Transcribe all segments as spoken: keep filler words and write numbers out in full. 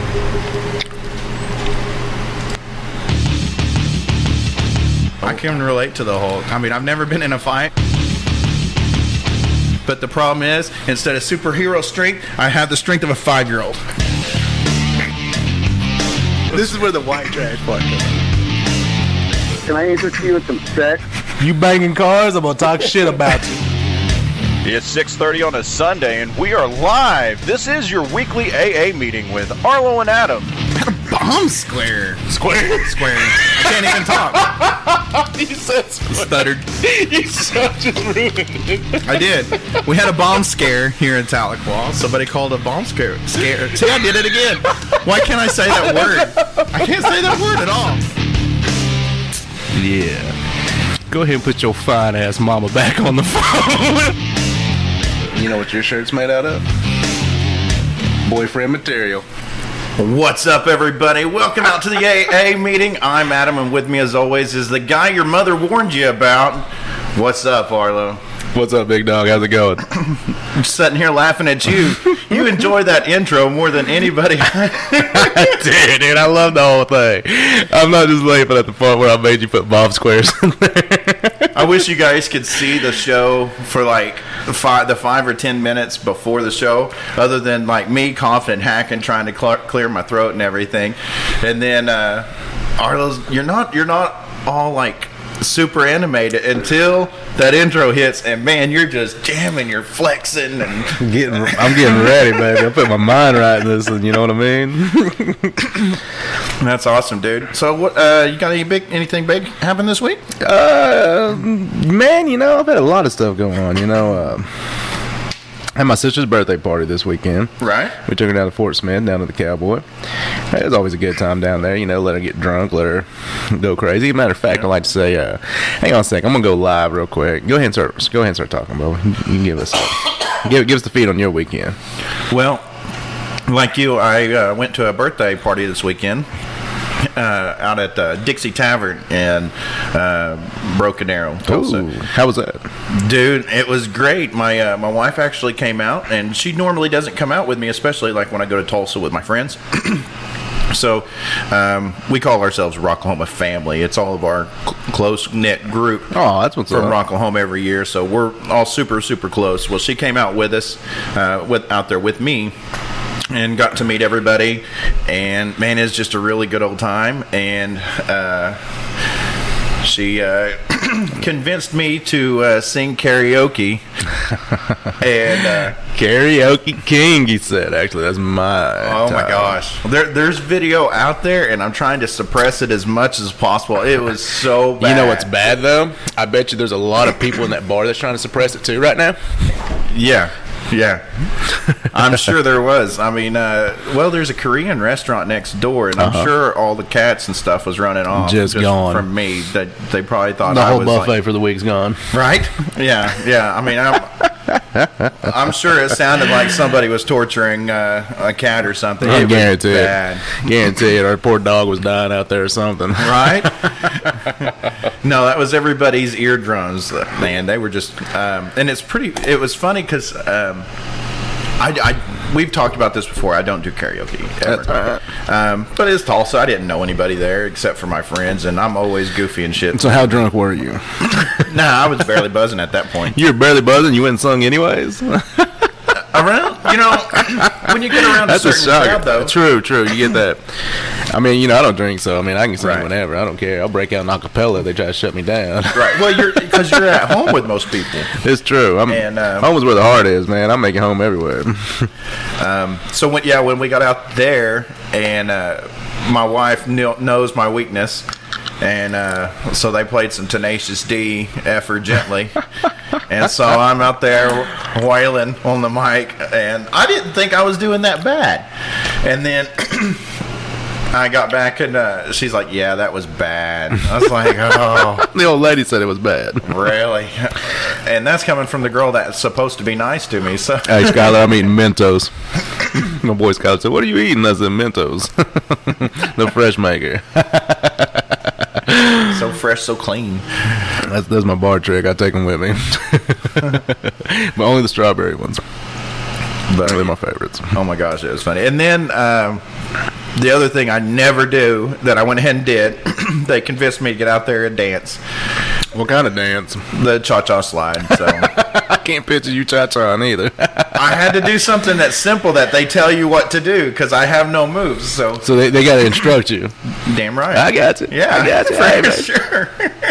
I can relate to the whole. I mean, I've never been in a fight. But the problem is, instead of superhero strength, I have the strength of a five-year-old. This is where the white trash part comes in. Can I interest you in some sex? You banging cars, I'm going to talk shit about you. It's six thirty on a Sunday, and we are live. This is your weekly A A meeting with Arlo and Adam. Bomb square. Square? Square. I can't even talk. You said square. Stuttered. You so just ruined it. I did. We had a bomb scare here in Tahlequah. Somebody called a bomb scare. Scare. See, I did it again. Why can't I say that word? I can't say that word at all. Yeah. Go ahead and put your fine ass mama back on the phone. You know what your shirt's made out of? Boyfriend material. What's up, everybody? Welcome out to the A A meeting. I'm Adam, and with me, as always, is the guy your mother warned you about. What's up, Arlo? What's up, big dog? How's it going? I'm sitting here laughing at you. You enjoy that intro more than anybody. I did, dude. I love the whole thing. I'm not just laughing at the part where I made you put bomb squares in there. I wish you guys could see the show for like five, the five or ten minutes before the show, other than like me coughing and hacking, trying to cl- clear my throat and everything. And then uh, Arlo's, you're not, you're not all like super animated until that intro hits, and man, you're just jamming, you're flexing, and getting, I'm getting ready, baby. I put my mind right in this, and you know what I mean. That's awesome, dude. So, what uh, you got any big, anything big happen this week? Uh, man, you know, I've had a lot of stuff going on. You know, uh, I had my sister's birthday party this weekend. Right. We took her down to Fort Smith, down to the Cowboy. It was always a good time down there. You know, let her get drunk, let her go crazy. Matter of fact, yeah. I like to say, uh, hang on a second. I'm gonna go live real quick. Go ahead and start. Go ahead and start talking, bro. You can give us, give, give us the feed on your weekend. Well, like you, I uh, went to a birthday party this weekend. Uh, out at uh, Dixie Tavern in uh, Broken Arrow, Tulsa. Ooh, how was that? Dude, it was great. My uh, my wife actually came out, and she normally doesn't come out with me, especially like when I go to Tulsa with my friends. So um, we call ourselves Rocklahoma family. It's all of our cl- close-knit group. Oh, that's what's from up. Rocklahoma every year. So we're all super, super close. Well, she came out with us, uh, with out there with me, and got to meet everybody, and man, it's just a really good old time. And uh, she uh, convinced me to uh, sing karaoke. and uh, Karaoke King, he said. Actually, that's my oh time. my gosh, there, there's video out there, and I'm trying to suppress it as much as possible. It was so bad. You know what's bad though? I bet you there's a lot of people in that bar that's trying to suppress it too right now. Yeah. Yeah, I'm sure there was. I mean, uh, well, there's a Korean restaurant next door, and I'm uh-huh. sure all the cats and stuff was running off just, just gone from me. That they probably thought the I whole was buffet like, for the week's gone. Right? Yeah, yeah. I mean, I'm, I'm sure it sounded like somebody was torturing uh, a cat or something. I it guarantee was it. Bad. Guarantee it. Our poor dog was dying out there or something. Right? No, that was everybody's eardrums. Man, they were just, um, and it's pretty. It was funny because. Um, I, I, we've talked about this before. I don't do karaoke ever. Um, but it's Tulsa. I didn't know anybody there except for my friends, and I'm always goofy and shit. So how drunk were you? Nah, I was barely buzzing at that point. You were barely buzzing? You went and sung anyways? Around, you know, when you get around That's a certain a crowd, though. True, true. You get that. I mean, you know, I don't drink, so I mean, I can sing right. whenever. I don't care. I'll break out an acapella if they try to shut me down. Right. Well, you're because you're at home with most people. It's true. I'm, and, um, home is where the heart is, man. I'm making home everywhere. um, so when yeah, when we got out there, and uh, my wife kn- knows my weakness. And uh, so they played some Tenacious D, F her gently. And so I'm out there wailing on the mic, and I didn't think I was doing that bad. And then I got back, and uh, she's like, yeah, that was bad. I was like, oh. The old lady said it was bad. Really? And that's coming from the girl that's supposed to be nice to me. So hey, Skylar, I'm eating Mentos. My boy Skylar said, what are you eating? I said, Mentos. The fresh maker. So fresh, so clean. That's that's my bar trick. I take them with me, but only the strawberry ones. They're my favorites. Oh my gosh, it was funny. And then um, the other thing I never do that I went ahead and did, they convinced me to get out there and dance. What kind of dance? The cha-cha slide. So I can't picture you cha-cha either. I had to do something that's simple that they tell you what to do because I have no moves. So, So they, they got to instruct you. damn right. I got you. Yeah, I got you. for Hey, man. sure.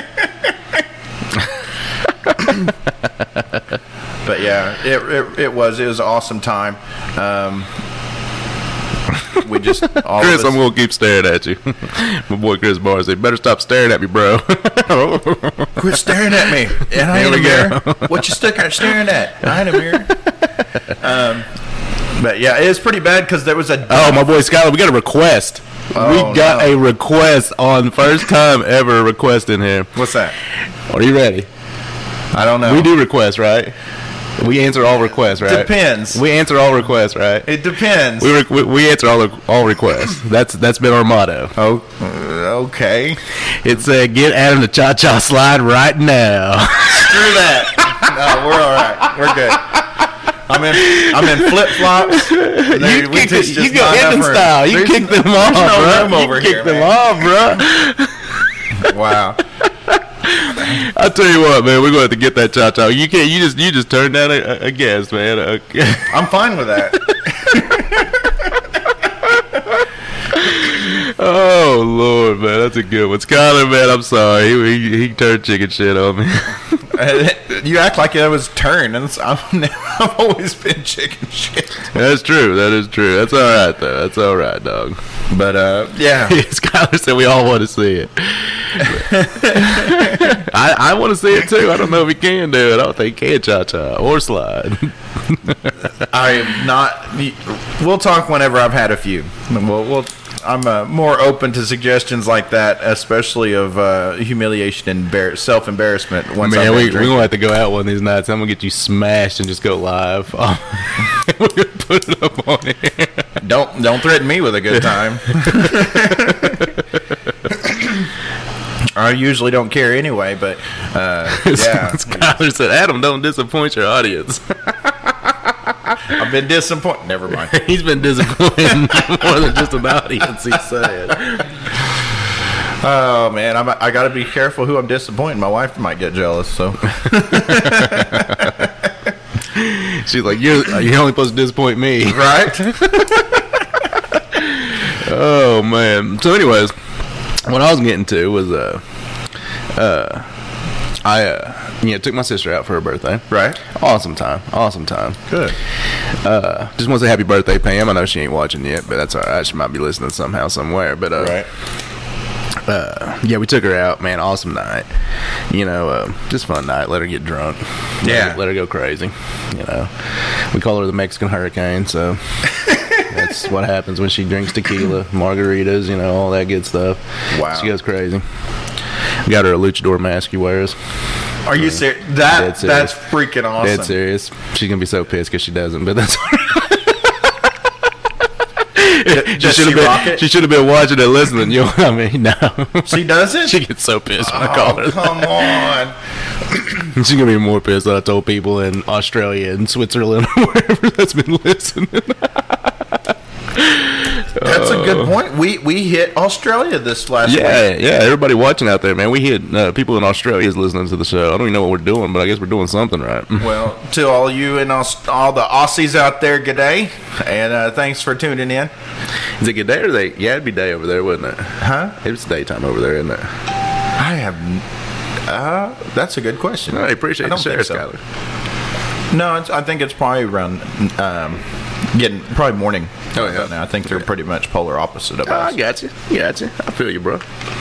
But yeah, it, it it was it was an awesome time. Um, we just all Chris, of us, I'm going to keep staring at you. My boy Chris Barr said, better stop staring at me, bro. quit staring at me. And I Here ain't a we mirror. go. What you stuck there staring at? I ain't a mirror. Um, but yeah, it was pretty bad because there was a Oh, my boy Skyler, we got a request. Oh, we got no. a request on first time ever request in here. What's that? Are you ready? I don't know. We do requests, right? We answer all requests, right? Depends. We answer all requests, right? It depends. We, rec- we we answer all all requests. That's that's been our motto. Oh, uh, okay. It said, "Get Adam the Cha Cha Slide right now." Screw that. No, we're all right. We're good. I'm in. I'm in flip flops. You, kick the, you go Indian style. You kick them off, no bro. room over you here, kick them man. off, bro. Wow. I tell you what, man, we're going to have to get that cha cha. You can't. You just you just turned down a, a guest, man. A- I'm fine with that. oh Lord, man, that's a good one. Skyler, man, I'm sorry. He, he he turned chicken shit on me. You act like it was turn, and it's, I'm, I've always been chicken shit. That's true. That is true. That's all right, though. That's all right, dog. But uh, yeah, Skyler said we all want to see it. I, I want to see it too. I don't know if he can do it. I don't think he can cha cha or slide. I am not. We'll talk whenever I've had a few. We'll, we'll I'm uh, more open to suggestions like that, especially of uh, humiliation and embar- self embarrassment. Once Man, I've we, been we're gonna have to go out one of these nights. I'm gonna get you smashed and just go live. We're gonna put it up on here. Don't don't threaten me with a good time. I usually don't care anyway, but uh, yeah, Skyler said, "Adam, don't disappoint your audience." I've been disappointed. Never mind. He's been disappointing more than just an audience. He said. Oh man, I'm, I got to be careful who I'm disappointing. My wife might get jealous. So She's like, "You're you're only supposed to disappoint me, right?" Oh man. So, anyways, what I was getting to was uh, uh, I uh, you know, took my sister out for her birthday. Right. Awesome time. Awesome time. Good. Uh, just want to say happy birthday, Pam. I know she ain't watching yet, but that's all right. She might be listening somehow, somewhere. But uh, Right. uh, yeah, we took her out, man. Awesome night. You know, uh, just fun night. Let her get drunk. Let Yeah. her, let her go crazy. You know, we call her the Mexican Hurricane, so that's what happens when she drinks tequila, margaritas, you know, all that good stuff. Wow. She goes crazy. We got her a luchador mask she wears. Are you serious? Dead That serious. that's freaking awesome. Dead serious. She's gonna be so pissed because she doesn't, but that's. Does she she should have rock been. it? She should have been watching and listening. You know what I mean? No. She doesn't? She gets so pissed when I call Oh, her. come on. She's gonna be more pissed that I told people in Australia and Switzerland or wherever that's been listening. That's a good point. We we hit Australia this last Yeah, week. yeah. Everybody watching out there, man. We hit uh, people in Australia is listening to the show. I don't even know what we're doing, but I guess we're doing something right. Well, to all you and Aus- all the Aussies out there, good day, and uh, thanks for tuning in. Is it good day or day? Yeah, it'd be day over there, wouldn't it? Huh? It's daytime over there, isn't it? I have. n- Uh, that's a good question. I appreciate I the don't share, think so. Skyler. No, it's, I think it's probably around um, getting probably morning. Oh, yeah. Now I think they're pretty much polar opposite of Oh, I us. got you. Got you. I feel you, bro.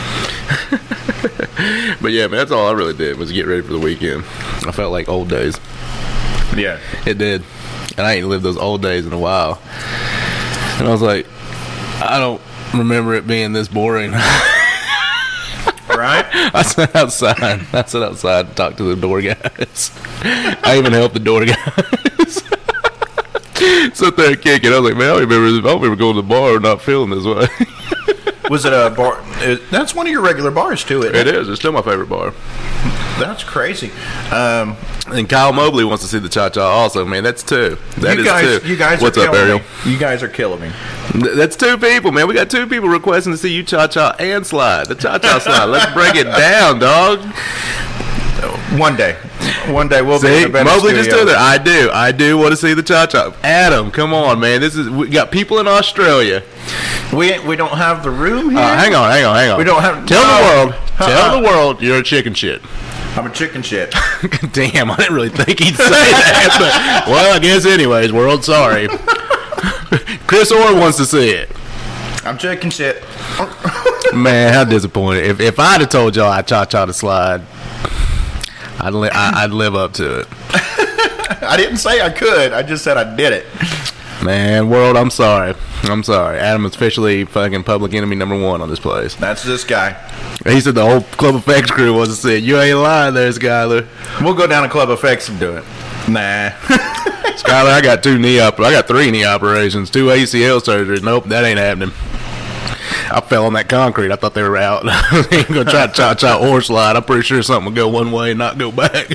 But yeah, man, that's all I really did was get ready for the weekend. I felt like old days. Yeah. It did. And I ain't lived those old days in a while. And I was like, I don't remember it being this boring. Right. I sat outside. I sat outside and talked to the door guys. I even helped the door guys. Sit there and kick it. I was like, man, I don't remember, I don't remember going to the bar and not feeling this way. Was it a bar? It, that's one of your regular bars too, isn't It it? is. It's still my favorite bar. That's crazy. Um, And Kyle Mobley wants to see the cha cha also, man. That's two. That you is guys, two. you guys What's are up, killing Ariel? me. You guys are killing me. Th- That's two people, man. We got two people requesting to see you cha cha and slide. The cha cha slide. Let's break it down, dog. One day, one day we'll be See, in a better Mobley just studio. stood there. I do. I do want to see the cha cha. Adam, come on, man. This is we got people in Australia. We ain't- we don't have the room here. Uh, hang on, hang on, hang on. We don't have- Tell no. the world. Uh-uh. Tell the world you're a chicken shit. I'm a chicken shit. Damn, I didn't really think he'd say that. But, well, I guess anyways, world, sorry. Chris Orr wants to see it. I'm chicken shit. Man, how disappointed. If if I'd have told y'all I cha-cha to slide, I'd, li- I, I'd live up to it. I didn't say I could. I just said I did it. Man, world, I'm sorry. I'm sorry. Adam is officially fucking public enemy number one on this place. That's this guy. He said the whole Club Effects crew wants to see it. You ain't lying there, Skyler. We'll go down to Club Effects and do it. Nah. Skyler, I got two knee op- I got three knee operations, two A C L surgeries. Nope, that ain't happening. I fell on that concrete. I thought they were out. They ain't gonna try to cha-cha or slide. I'm pretty sure something will go one way and not go back.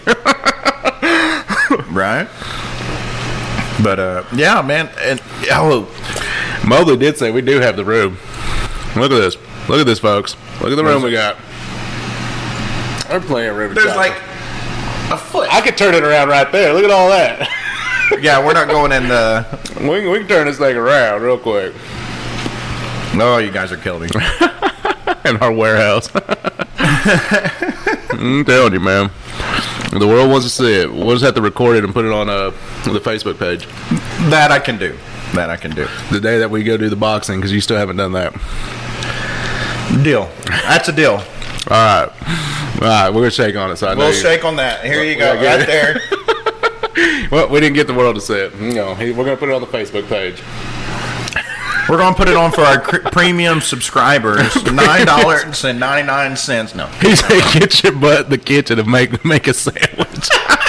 Right? But, uh, yeah, man. And, oh, Mobley did say we do have the room. Look at this. Look at this, folks. Look at the room we got. We're playing River there's Cha-cha. like a foot. I could turn it around right there. Look at all that. Yeah, we're not going in the. We can, we can turn this thing around real quick. No, you guys are killing me. In our warehouse. I'm telling you, man. The world wants to see it. We'll just have to record it and put it on uh, the Facebook page. That I can do. That I can do. The day that we go do the boxing, because you still haven't done that. Deal. That's a deal. All right. All right, we're going to shake on it. So I know We'll you- shake on that. Here you go. Yeah, Right there. Well, we didn't get the world to see it. No, he- we're going to put it on the Facebook page. We're going to put it on for our cr- premium subscribers. nine dollars and ninety-nine cents. No. He said, "Get your butt in the kitchen and make make a sandwich."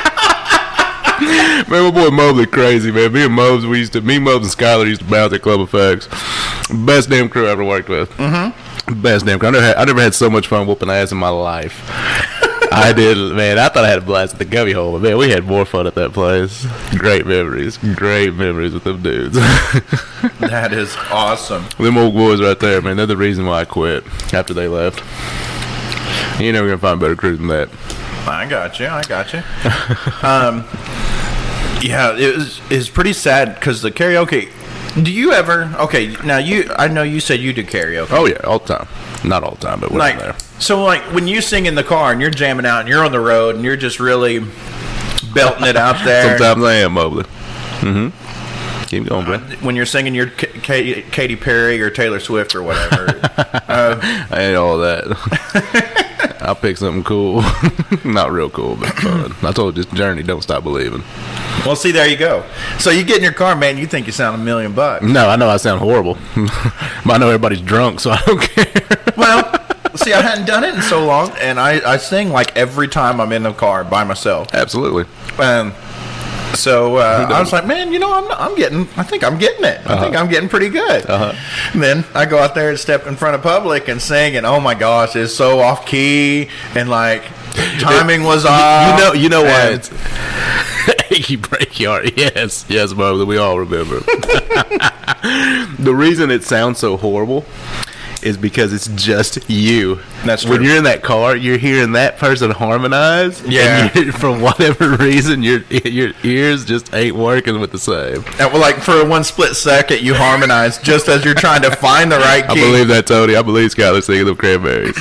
Man, my boy Mobley crazy, man. Me and Mobs, we used to, me, Mobs, and Skyler used to bounce at Club Effects. Best damn crew I ever worked with. Mm-hmm. Best damn crew. I never, had, I never had so much fun whooping ass in my life. I did, man. I thought I had a blast at the Gubby Hole, but man, we had more fun at that place. Great memories. Great memories with them dudes. That is awesome. Them old boys right there, man. They're the reason why I quit after they left. You ain't never gonna find better crew than that. I got you. I got you. um, yeah, it was it's pretty sad because the karaoke. Do you ever? Okay, now you. I know you said you do karaoke. Oh yeah, all the time. Not all the time, but when I'm Like, there. so like when you sing in the car and you're jamming out and you're on the road and you're just really belting it out there. Sometimes I am, Mobley. Mm-hmm. Keep going, bro. When you're singing your K- K- Katy Perry or Taylor Swift or whatever. uh, I ain't all that. I'll pick something cool. Not real cool, but fun. I told you, this journey, don't stop believing. well, see, there you go. So you get in your car, man. You think you sound a million bucks. No, I know I sound horrible. But I know everybody's drunk, so I don't care. Well, see, I hadn't done it in so long, and I, I sing like every time I'm in the car by myself. Absolutely. Um, so uh, I was like, man, you know, I'm I'm getting, I think I'm getting it. I think I'm getting pretty good. Uh-huh. And then I go out there and step in front of public and sing, and oh my gosh, it's so off key, and like timing was off. You know, you know why and- it's achy breaky heart. Yes, yes, Mobley. We all remember. The reason it sounds so horrible is because it's just you. That's When true. you're in that car, you're hearing that person harmonize. Yeah. And you- for whatever reason, your your ears just ain't working with the same. And, well, like for one split second, you harmonize just as you're trying to find the right I key. believe that, Tony. I believe Skyler's singing them Cranberries.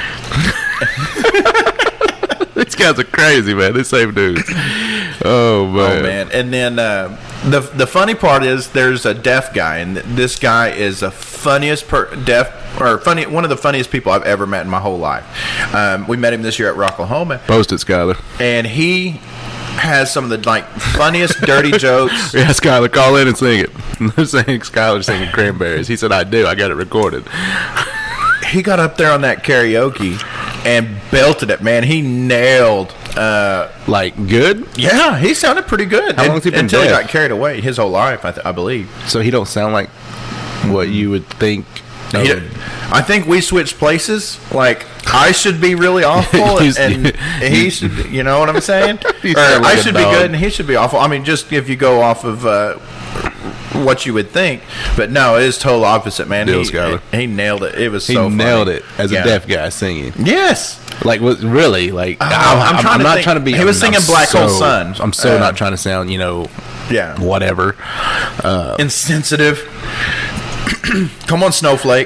These guys are crazy, man. They're same dudes. Oh man. Oh man! And then uh, the the funny part is there's a deaf guy, and th- this guy is the funniest per- deaf or funny one of the funniest people I've ever met in my whole life. Um, we met him this year at Rocklahoma, Post it, Skyler. and he has some of the like funniest dirty jokes. Yeah, Skyler, call in and sing it. They're saying Skyler's singing Cranberries. He said, I do. I got it recorded. He got up there on that karaoke and belted it, man. He nailed. Uh, Like, good? yeah, he sounded pretty good. How long has he been until he deaf? got carried away his whole life, I, th- I believe. So he don't sound like what you would think. He- of- I think we switched places like I should be really awful, He's- and he should. Be, you know what I'm saying? You Or sound like I a should dog. be good, and he should be awful. I mean, just if you go off of uh, what you would think, but no, it is total opposite, man. Deal, he, Skyler. he nailed it. It was He so nailed funny. it as Yeah. a deaf guy singing. Yes. Like, was really like? I'm trying to not think. trying to be. He was I'm- singing I'm Black Hole so- Sun. I'm so Uh, not trying to sound, you know, Yeah. whatever. Uh, Insensitive. Come on, Snowflake.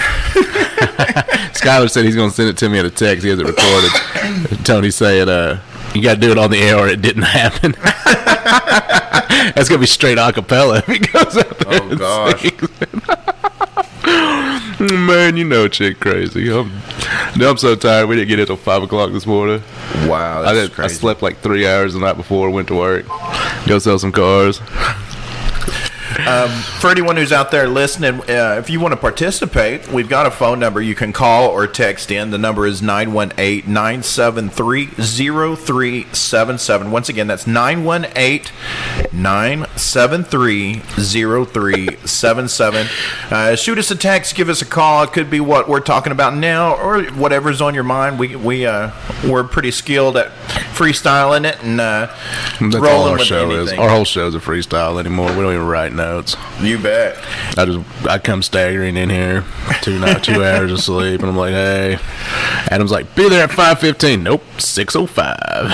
Skyler said he's going to send it to me in a text. He has it recorded. Tony saying, uh, "You got to do it on the air, or it didn't happen." That's going to be straight a cappella if he goes out there. Oh, and gosh. sings. Man, you know, chick crazy. I'm, I'm so tired. We didn't get in until five o'clock this morning. Wow, I, that's did, I crazy. slept like three hours the night before. Went to work. Go sell some cars. Um, for anyone who's out there listening, uh, if you want to participate, we've got a phone number you can call or text in. The number is nine one eight, nine seven three, zero three seven seven. Once again, that's nine one eight, nine seven three, zero three seven seven. Uh, shoot us a text, give us a call. It could be what we're talking about now or whatever's on your mind. We, we, uh, we're pretty skilled at freestyling it and uh, That's all rolling our with show anything. is. Our whole show's a freestyle anymore. We don't even write notes. You bet. I just I come staggering in here, two night, two hours of sleep, and I'm like, hey. Adam's like, be there at five fifteen. Nope, six oh five.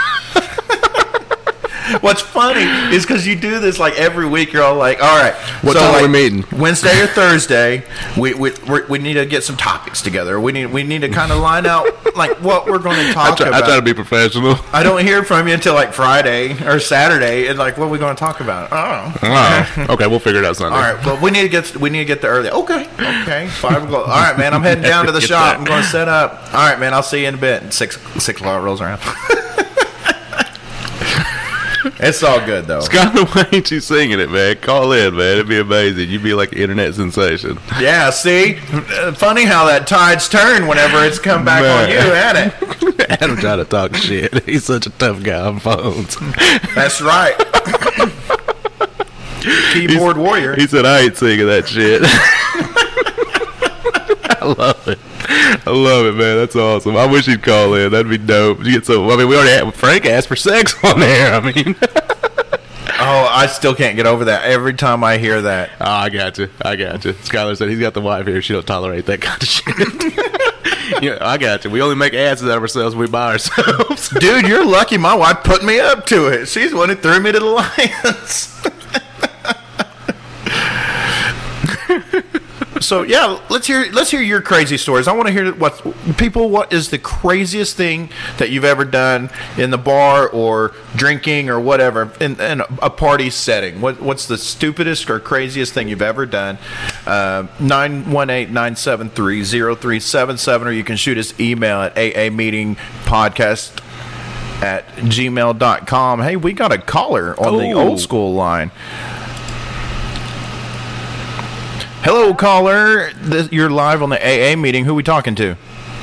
What's funny is because you do this like every week. You're all like, "All right, What so, time are like, we meeting?" Wednesday or Thursday? We we we're, we need to get some topics together. We need we need to kind of line out like what we're going to I talk try, about. I try to be professional. I don't hear from you until like Friday or Saturday, and like, what are we going to talk about? Oh, Oh, okay, we'll figure it out Sunday. all right. Well, we need to get we need to get there early. Okay, okay. Five o'clock. All right, man. I'm heading down to the Get shop. that. I'm going to set up. All right, man. I'll see you in a bit. And Six six o'clock rolls around. It's all good though. Skyler, why ain't you singing it, man? Call in, man. It'd be amazing. You'd be like an internet sensation. Yeah, see? Uh, Funny how that tides turn whenever it's come back Man. on you, ain't it? Adam trying to talk shit. He's such a tough guy on phones. That's right. Keyboard warrior. He said, I ain't singing that shit. I love it. I love it, man. That's awesome. I wish he'd call in. That'd be dope. You get so. I mean, we already had Frank asked for sex on there. I mean, Oh, I still can't get over that. Every time I hear that. oh, I got you. I got you. Skylar said he's got the wife here. She don't tolerate that kind of shit. Yeah, I got you. We only make asses out of ourselves when we buy ourselves. Dude, you're lucky my wife put me up to it. She's the one who threw me to the lions. So yeah, let's hear let's hear your crazy stories. I want to hear what people. What is the craziest thing that you've ever done in the bar or drinking or whatever in, in a party setting? What what's the stupidest or craziest thing you've ever done? Uh, nine one eight nine seven three zero three seven seven, or you can shoot us email at a a meeting podcast at gmail dot com. Hey, we got a caller on the Ooh. old school line. Hello, caller. This, you're live on the A A meeting. Who are we talking to?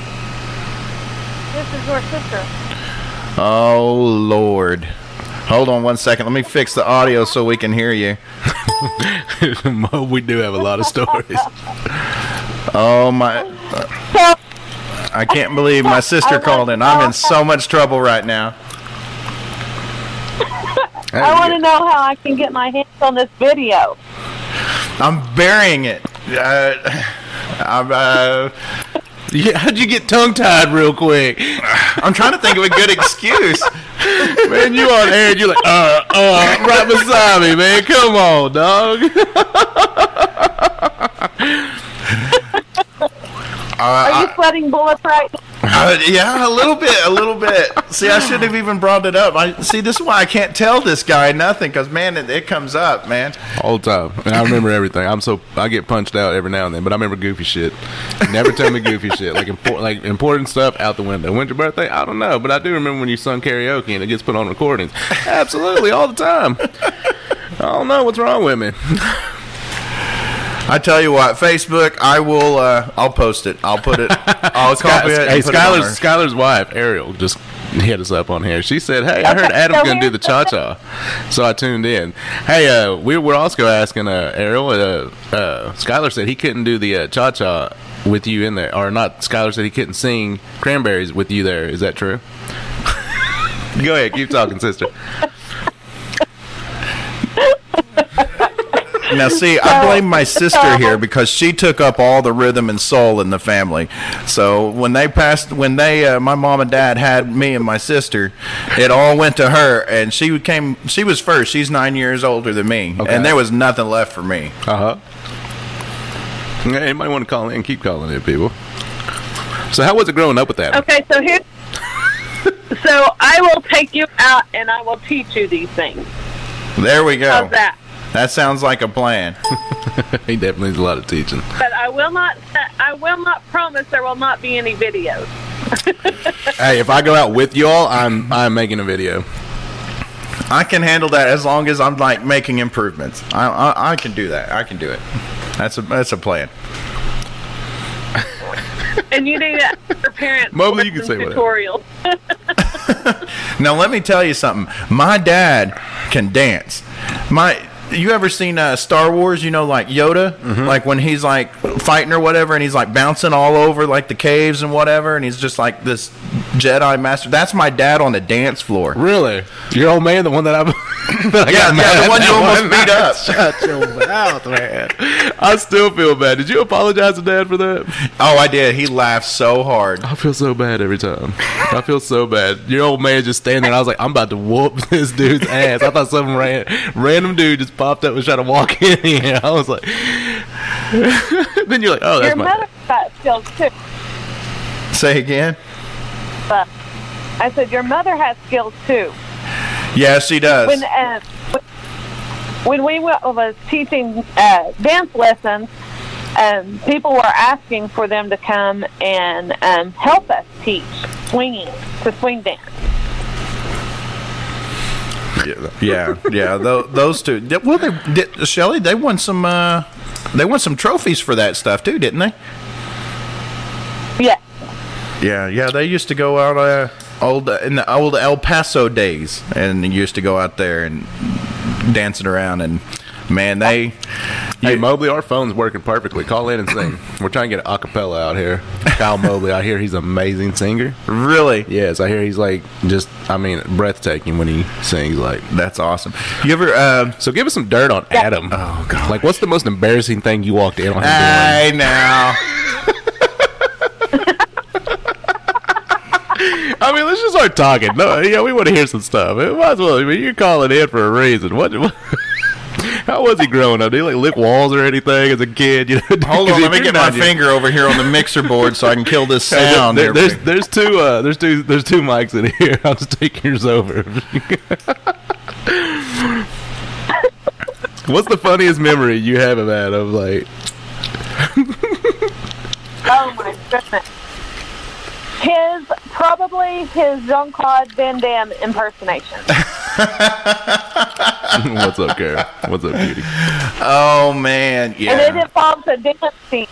This is your sister. Oh, Lord. Hold on one second. Let me fix the audio so we can hear you. Mo, we do have a lot of stories. Oh, my. I can't believe my sister called in. I'm in so much trouble right now. I want to know how I can get my hands on this video. I'm burying it. Uh, I'm, uh, Yeah, how'd you get tongue tied real quick? I'm trying to think of a good excuse. Man, you on air and you're like, uh, uh, right beside me, man. Come on, dog. Are you sweating bullets right now? Uh, yeah, a little bit, a little bit. See, I shouldn't have even brought it up. I see. This is why I can't tell this guy nothing, because man, it, it comes up, man. All the time. And I remember everything. I'm so I get punched out every now and then, but I remember goofy shit. Never tell me goofy shit. Like important, like important stuff out the window. When's your birthday? I don't know, but I do remember when you sung karaoke and it gets put on recordings. Absolutely, all the time. I don't know what's wrong with me. I tell you what, Facebook, I will. Uh, I'll post it. I'll put it. I'll copy it. and Hey, put it on Skylar's, her. Skylar's wife, Ariel, just hit us up on here. She said, hey, I heard Okay, Adam's so going to do the here's- cha-cha. So I tuned in. Hey, uh, we were also asking uh, Ariel, uh, uh, Skylar said he couldn't do the uh, cha-cha with you in there, or not? Skylar said he couldn't sing Cranberries with you there. Is that true? Go ahead, keep talking, sister. Now, see, I blame my sister here because she took up all the rhythm and soul in the family. So when they passed, when they, uh, my mom and dad had me and my sister, it all went to her, and she came. She was first. She's nine years older than me, Okay. and there was nothing left for me. Uh huh. Anybody want to call in? Keep calling in, people. So how was it growing up with that? Okay, so here. So I will take you out and I will teach you these things. There we go. How's that? That sounds like a plan. He definitely needs a lot of teaching. But I will not. I will not promise there will not be any videos. Hey, if I go out with y'all, I'm I'm making a video. I can handle that as long as I'm like making improvements. I I, I can do that. I can do it. That's a that's a plan. And you need that for parents. Mobley, you can listen say whatever. tutorials. Now let me tell you something. My dad can dance. My you ever seen uh, Star Wars? You know, like Yoda, Mm-hmm. like when he's like fighting or whatever, and he's like bouncing all over like the caves and whatever, and he's just like this Jedi master. That's my dad on the dance floor. Really? Your old man, the one that I, that I Yeah, got yeah, mad the at one you that almost one beat night. up. Shut your mouth, man. I still feel bad. Did you apologize to Dad for that? Oh, I did. He laughed so hard. I feel so bad every time. I feel so bad. Your old man just standing there. I was like, I'm about to whoop this dude's ass. I thought some ran, random dude just popped up and tried to walk in here. I was like, then you're like, oh, that's Your my mother's got skills too. Say again. But I said your mother has skills too. Yeah, she does. When uh, when we wa- was teaching uh, dance lessons, um, people were asking for them to come and um, help us teach swinging to swing dance. Yeah, yeah, yeah. Those, those two. Did- Well, they did, Shelly. They won some. Uh, they won some trophies for that stuff too, didn't they? Yeah. Yeah, yeah. They used to go out uh, old in the old El Paso days, and they used to go out there and dancing around. And man, they. Hey, Mobley, our phone's working perfectly. Call in and sing. We're trying to get an acapella out here. Kyle Mobley, I hear he's an amazing singer. Really? Yes, I hear he's like just, I mean, breathtaking when he sings. Like, That's awesome. You ever? Uh, so give us some dirt on Adam. Oh, God. Like, what's the most embarrassing thing you walked in on him hey, now. doing? I mean, let's just start talking. No, yeah, we want to hear some stuff. It might as well. I mean, you're calling in for a reason. What? what how was he growing up? Did he like lick walls or anything as a kid? You know, Hold on, let me If get you're my not- finger over here on the mixer board so I can kill this sound. There- here. there's there's two uh, there's two there's two mics in here. I'll just take yours over. What's the funniest memory you have of Adam? Like, Oh my goodness. His probably his Jean-Claude Van Damme impersonation. what's up, Karen? What's up, Cutie? Oh man, And it yeah. involves a dance scene.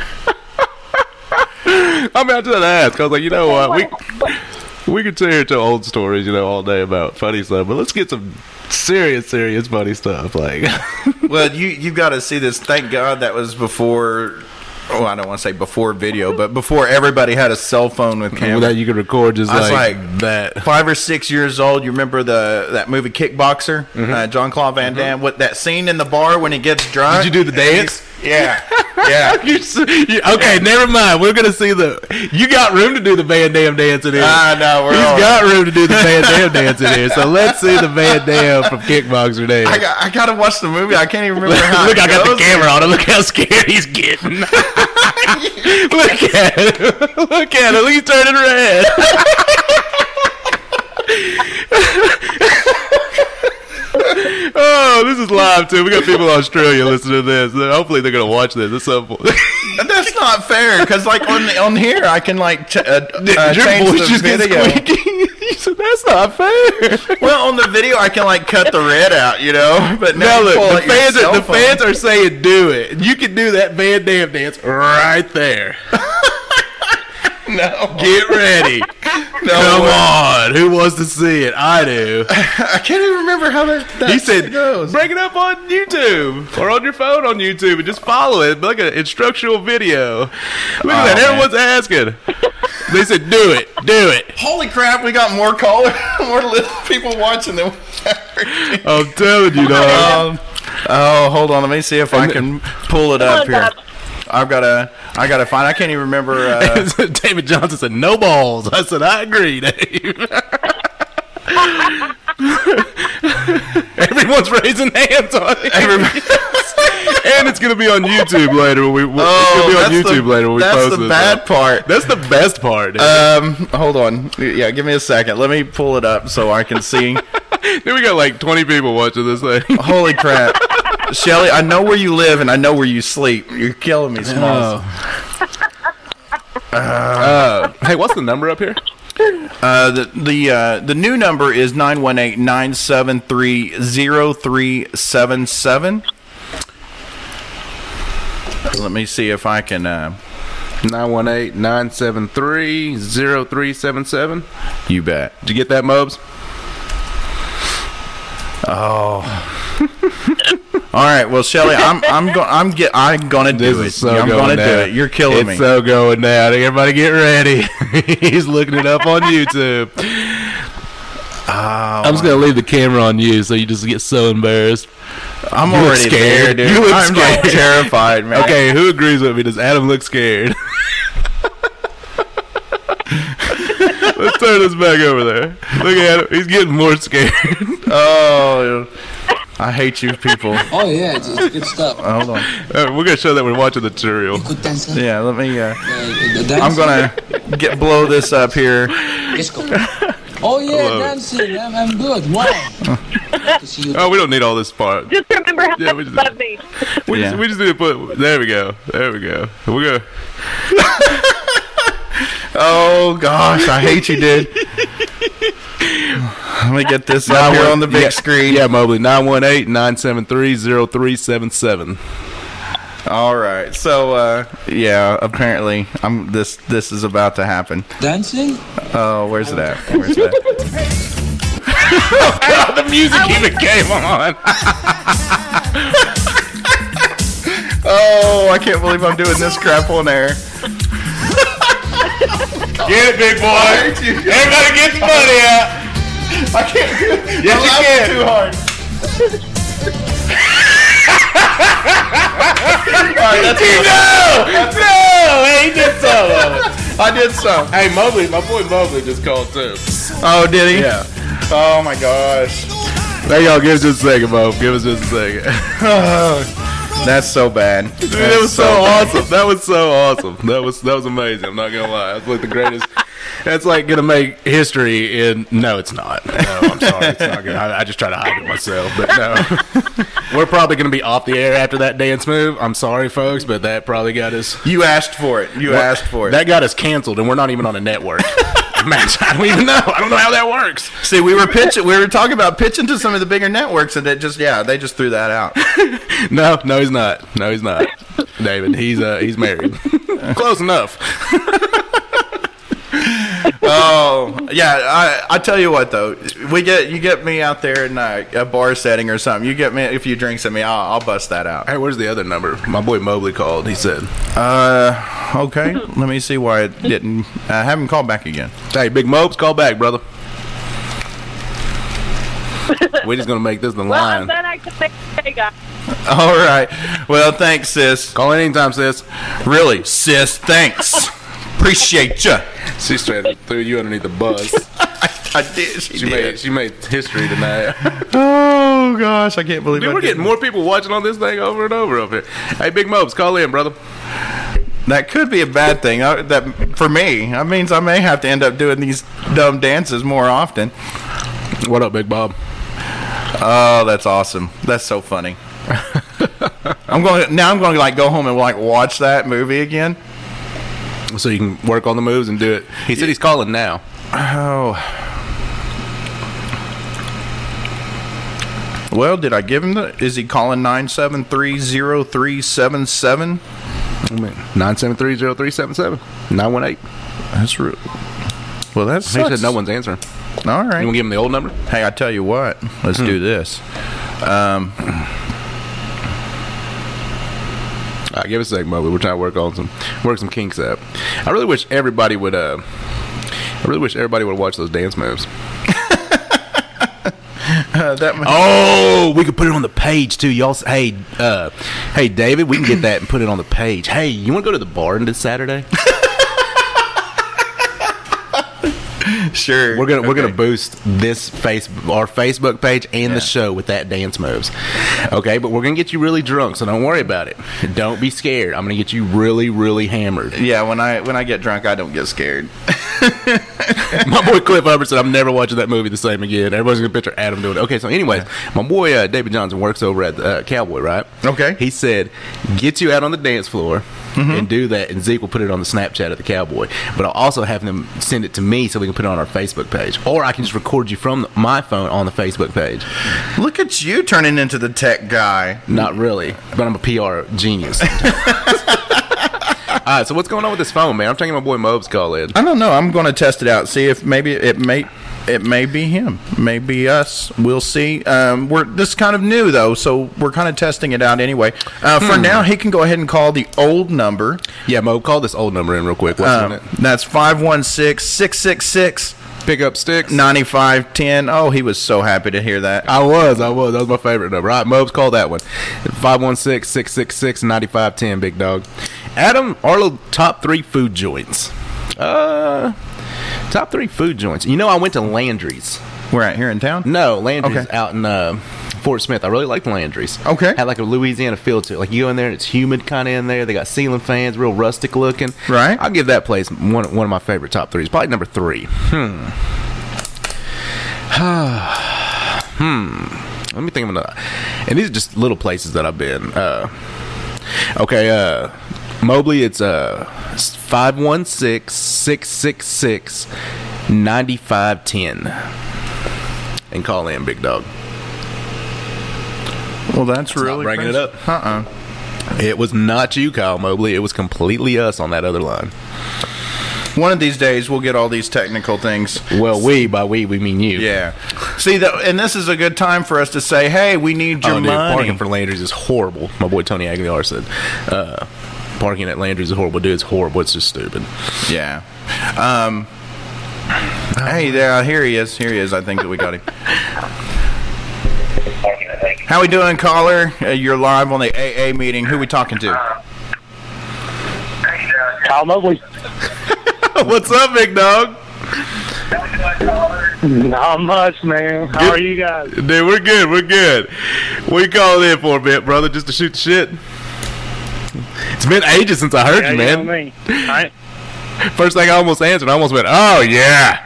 I mean, I just had to ask. I was like, you know what? We we could sit here and tell old stories, you know, all day about funny stuff, but let's get some serious, serious funny stuff. Like, Well, you you got to see this. Thank God that was before. Oh, I don't want to say before video, but before everybody had a cell phone with camera. that you could record just I was like, like, that. Five or six years old. You remember the that movie Kickboxer? Uh, John Claude Van Damme. What that scene in the bar when he gets drunk? Did you do the And dance? he's- Yeah, yeah. You s- you- okay, never mind. We're gonna see the. You got room to do the Van Dam dance in here. I know. We're He's all- got room to do the Van Dam dance in here. So let's see the Van Dam from Kickboxer dance. I got. I got to watch the movie. I can't even remember how. Look, it I got the goes. camera on him. Look how scared he's getting. Look at him. Look at him. He's turning red. Oh, this is live too. We got people in Australia listening to this. Hopefully, they're gonna watch this at some point. That's not fair because like on the, on here I can like ch- uh, uh, Your change voice the just gets video. squeaky. You said that's not fair. Well, on the video I can like cut the red out, you know. But now Now you look, pull the out your fans, are, cell the phone. fans are saying do it. You can do that Van Dam dance right there. No. Get ready. No Come way. on. Who wants to see it? I do. I can't even remember how that, that He said, goes. bring it up on YouTube or on your phone on YouTube and just follow it. Like an instructional video. Look at Oh, that. man. Everyone's asking. They said, do it. Do it. Holy crap, we got more callers, more li- people watching than we ever did. I'm telling you, dog. Um, oh, hold on. Let me see if I can pull it up here. I've got to, I got to find, I can't even remember. Uh, David Johnson said, no balls. I said, I agree, Dave. Everyone's raising hands on it. And it's going to be on YouTube later. When we, oh, it's going to be on that's YouTube the, later when we that's post the this. bad part. That's the best part, dude. Um, hold on. Yeah, give me a second. Let me pull it up so I can see. Then we got like twenty people watching this thing. Holy crap. Shelly, I know where you live and I know where you sleep. You're killing me, Smalls. Uh, hey, what's the number up here? Uh, the the uh, the new number is nine one eight, nine seven three, zero three seven seven. Let me see if I can. Uh, nine one eight, nine seven three, zero three seven seven. you bet. Did you get that, Mobes? Oh. All right. Well, Shelly, I'm I'm going I'm get I'm gonna do This it. is so I'm going gonna do down. it. You're killing it's me. so going down. Everybody get ready. He's looking it up on YouTube. Oh, I'm just going to leave the camera on you so you just get so embarrassed. I'm You look already scared. there, dude. You look I'm like scared. terrified, man. Okay, who agrees with me? Does Adam look scared? Let's turn this back over there. Look at him. He's getting more scared. Oh, I hate you people. Oh yeah, it's, it's good stuff. Hold on. Uh, we're going to show that we're watching the tutorial. Good dancer. Yeah, let me. Uh, Uh, the dance. I'm gonna get blow this up here. Disco. Oh yeah, Hello. dancing. I'm, I'm good. Wow. to see you. Oh, we don't need all this part. Just remember how Yeah, much we you just- love me. We, Yeah. just, we just need to put. There we go. There we go. We're going to. Oh gosh, I hate you, dude. Let me get this up here on the big yeah, screen. Yeah, Mobley. nine one eight, nine seven three, zero three seven seven. All right. So, uh, yeah. Apparently, I'm. This this is about to happen. Dancing? Oh, where's it at? Where's that? The music even came on. Oh, I can't believe I'm doing this crap on air. Get it, big boy. Everybody get the money out. I can't. Yes, I'm you laughing can. too hard. All right, that's it. No! No! Hey, he did some of it. I did some. Hey, Mobley, my boy Mobley just called too. Oh, did he? Yeah. Oh my gosh. Hey, y'all, give us just a second, Mo. Give us just a second. That's so bad. Dude, that was so awesome. That was so awesome. That was that was amazing. I'm not gonna lie. That's like the greatest. That's like gonna make history. In no, it's not. No, I'm sorry. It's not good. I, I just try to hide it myself. But no, we're probably gonna be off the air after that dance move. I'm sorry, folks, but that probably got us. You asked for it. You asked for it. That got us canceled, and we're not even on a network. Man, I don't even know. I don't know how that works. See, we were pitching. We were talking about pitching to some of the bigger networks, and it just yeah, they just threw that out. No, no, he's not. No, he's not. David, he's uh, he's married. Close enough. Oh yeah, I I tell you what though, we get you get me out there in uh, a bar setting or something. You get me a few drinks at me, I'll, I'll bust that out. Hey, where's the other number? My boy Mobley called. He said, Uh, okay. Let me see why it didn't. I haven't called back again. "Hey, Big Mopes, call back, brother. We're just gonna make this the Well, I'm line. glad I could say, hey, guys. All right. Well, thanks, sis. Call anytime, sis." Really, sis. Thanks. Appreciate you. She straight threw you underneath the bus. I, I did. She, She did. made she made history tonight. Oh gosh, I can't believe. Dude, I we're did getting more people watching on this thing over and over up here. Hey, Big Mopes, call in, brother. That could be a bad thing. Uh, that for me, that means I may have to end up doing these dumb dances more often. What up, Big Bob? Oh, that's awesome. That's so funny. I'm going now. I'm going to like go home and like watch that movie again. So you can work on the moves and do it. He said he's calling now. Oh. Well, did I give him the? Is he calling nine seven three zero three seven seven? nine seven three, zero three seven seven. nine one eight. That's real. Well, that's He said no one's answering. All You right. want to give him the old number? Hey, I tell you what. Let's Hmm. do this. Um, All right, give us a sec, Moby. We're trying to work on some work some kinks out. I really wish everybody would. Uh, I really wish everybody would watch those dance moves. uh, that might- Oh, we could put it on the page too. Y'all, s- hey, uh, hey, David, we can get that and put it on the page. Hey, you want to go to the bar this Saturday? Sure. We're gonna we're Okay. gonna boost this face our Facebook page and Yeah. the show with that dance moves. Okay, but we're gonna get you really drunk, so don't worry about it. Don't be scared. I'm gonna get you really really hammered. Yeah, when I when I get drunk, I don't get scared. My boy Cliff Hubbard said, I'm never watching that movie the same again. Everybody's going to picture Adam doing it. Okay, so anyways, my boy uh, David Johnson works over at uh, Cowboy, right? Okay. He said, get you out on the dance floor and do that, and Zeke will put it on the Snapchat of the Cowboy. But I'll also have them send it to me so we can put it on our Facebook page. Or I can just record you from the, my phone on the Facebook page. Look at you turning into the tech guy. Not really, but I'm a P R genius. All right, so what's going on with this phone, man? I'm taking my boy Mobes call in. I don't know. I'm going to test it out. See if maybe it may it may be him, maybe us. We'll see. Um, we're this is kind of new though, so we're kind of testing it out anyway. Uh, for now, he can go ahead and call the old number. Yeah, Mobe, call this old number in real quick. What's Um, on it? that's five one six, six six six, Pick up sticks. nine five one zero. Oh, he was so happy to hear that. I was, I was. That was my favorite number. All right, Mobes, call that one. five one six, six six six, nine five one zero, big dog. Adam, Arlo, top three food joints. Uh, top three food joints. You know, I went to Landry's. We're at here in town. No, Landry's Okay. out in uh, Fort Smith. I really like Landry's. Okay. Had like a Louisiana feel to it. Like you go in there and it's humid kind of in there. They got ceiling fans, real rustic looking. Right. I'll give that place one one of my favorite top threes. Probably number three. Hmm. hmm. Let me think of another. And these are just little places that I've been. Uh, okay. Uh, Mobley, it's uh five one six, six six six, nine five one zero. And call in, big dog. Well, that's not really bringing it crazy. up. Uh-uh. It was not you, Kyle Mobley. It was completely us on that other line. One of these days, we'll get all these technical things. Well, we, by we, we mean you. Yeah. See, that, and this is a good time for us to say, hey, we need your Oh, dude, money. parking for Landry's is horrible. My boy Tony Aguilar said, uh, parking at Landry's is horrible. Dude, it's horrible. It's just stupid. Yeah. Um, hey, there, here he is. Here he is. I think that we got him. How we doing, caller? Uh, you're live on the A A meeting. Who we talking to? Kyle Mobley. What's up, big dog? Not much, man. How are you guys? Dude, we're good. We're good. What you calling in for a bit, brother? Just to shoot the shit? It's been ages since I heard Yeah, you, you man. know me. I, First thing I almost answered, I almost went, oh, yeah.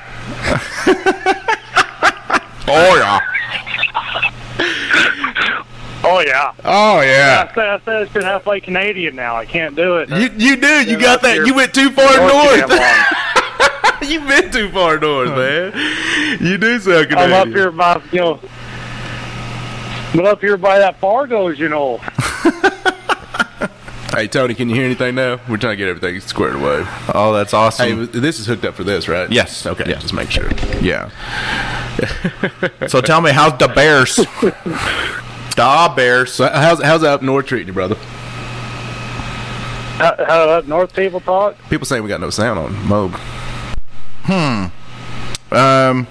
oh, yeah. oh, yeah. Oh, yeah. I said, I said it's been halfway Canadian now. I can't do it. You, you do. You Been got up that. here You went too far far too damn north. long. You've been too far north, man. You do sound Canadian. I'm up here by, you know, I'm up here by that Fargo's, you know. Hey, Tony, can you hear anything now? We're trying to get everything squared away. Oh, that's Hey, awesome. this is hooked up for this, right? Yes. Okay, Yeah. just make sure. Yeah. So tell me, how's the Bears? Da Bears. So how's how's that up north treating you, brother? How, how up north people talk? People saying we got no sound on Mobe. Um,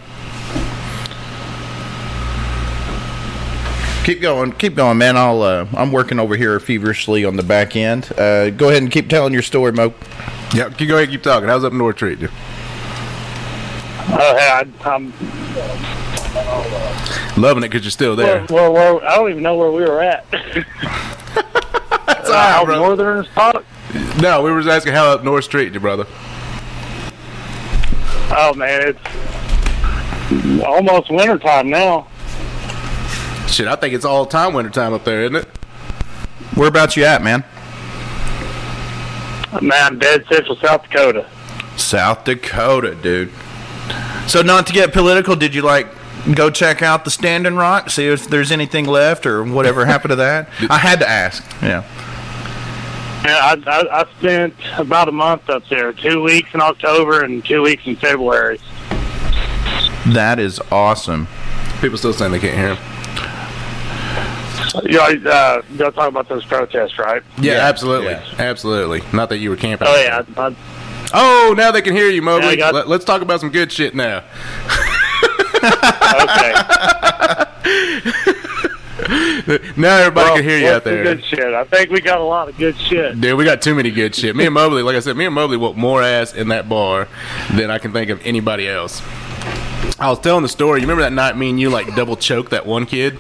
keep going, keep going, man. I'll. Uh, I'm working over here feverishly on the back end. Uh, go ahead and keep telling your story, Mo. Yeah, keep go ahead, keep talking. How's up north treating you? Oh, hey, I, I'm. Loving it because you're still there. Where, where, where, I don't even know where we were at. That's all How right, bro. northerners talk? No, we were just asking how up north treating you, brother. Oh man, it's almost wintertime now. Shit, I think it's all time winter time up there, isn't it? Whereabouts you at, man? Man, I'm dead central South Dakota. South Dakota, dude. So, not to get political, did you like go check out the Standing Rock, see if there's anything left or whatever happened to that? I had to ask. Yeah. Yeah, I, I, I spent about a month up there. Two weeks in October and two weeks in February. That is awesome. People still saying they can't hear him. You know, uh, y'all talking about those protests, right? Yeah, Yeah, absolutely, yeah. absolutely. Not that you were camping. Oh yeah. I, I, Oh, now they can hear you, Mobley. Yeah, I got- Let, let's talk about some good shit now. okay. Now everybody Well, can hear you what's out the there. Good shit. I think we got a lot of good shit. Dude, we got too many good shit. Me and Mobley, like I said, me and Mobley whooped more ass in that bar than I can think of anybody else. I was telling the story. You remember that night me and you like double choked that one kid?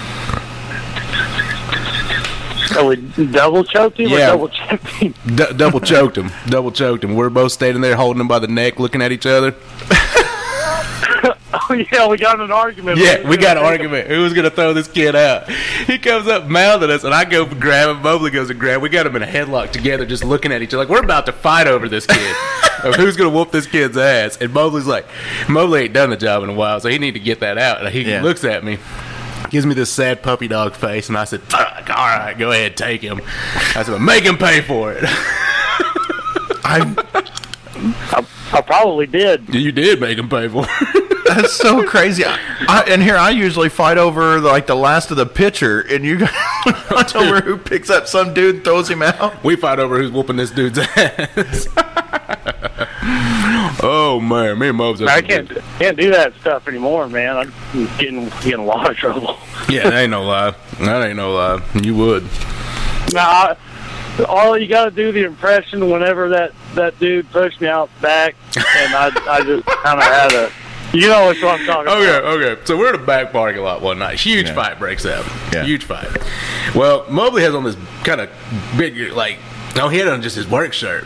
So we double choked him Yeah. or double choked him? D- double choked him. Double choked him. We're both standing there holding him by the neck, looking at each other. Oh yeah, we got in an argument. Yeah, we got an argument. Who was going to throw this kid out? He comes up mouthing us, and I go for grab him. Mobley goes to grab. We got him in a headlock together, just looking at each other like we're about to fight over this kid. Of who's going to whoop this kid's ass? And Mobley's like, Mobley ain't done the job in a while, so he need to get that out. And he Yeah. looks at me, gives me this sad puppy dog face, and I said, "Fuck, all right, go ahead, take him." I said, "Make him pay for it." I I, I probably did. You did make him pay for it. That's so crazy. I, I, and here I usually fight over like the last of the pitcher, and you guys fight over who picks up some dude and throws him out. We fight over who's whooping this dude's ass. Oh man, me and Mobs. I can't can't do that stuff anymore, man. I'm getting getting a lot of trouble. Yeah, that ain't no lie. That ain't no lie. You would. Now, I, all you got to do the impression whenever that, that dude pushed me out back, and I I just kind of had a, you know what I'm talking Okay, about. okay. So we're in a back parking lot one night. Huge Yeah. fight breaks out. Yeah. Huge fight. Well, Mobley has on this kind of big, like, no, he had on just his work shirt.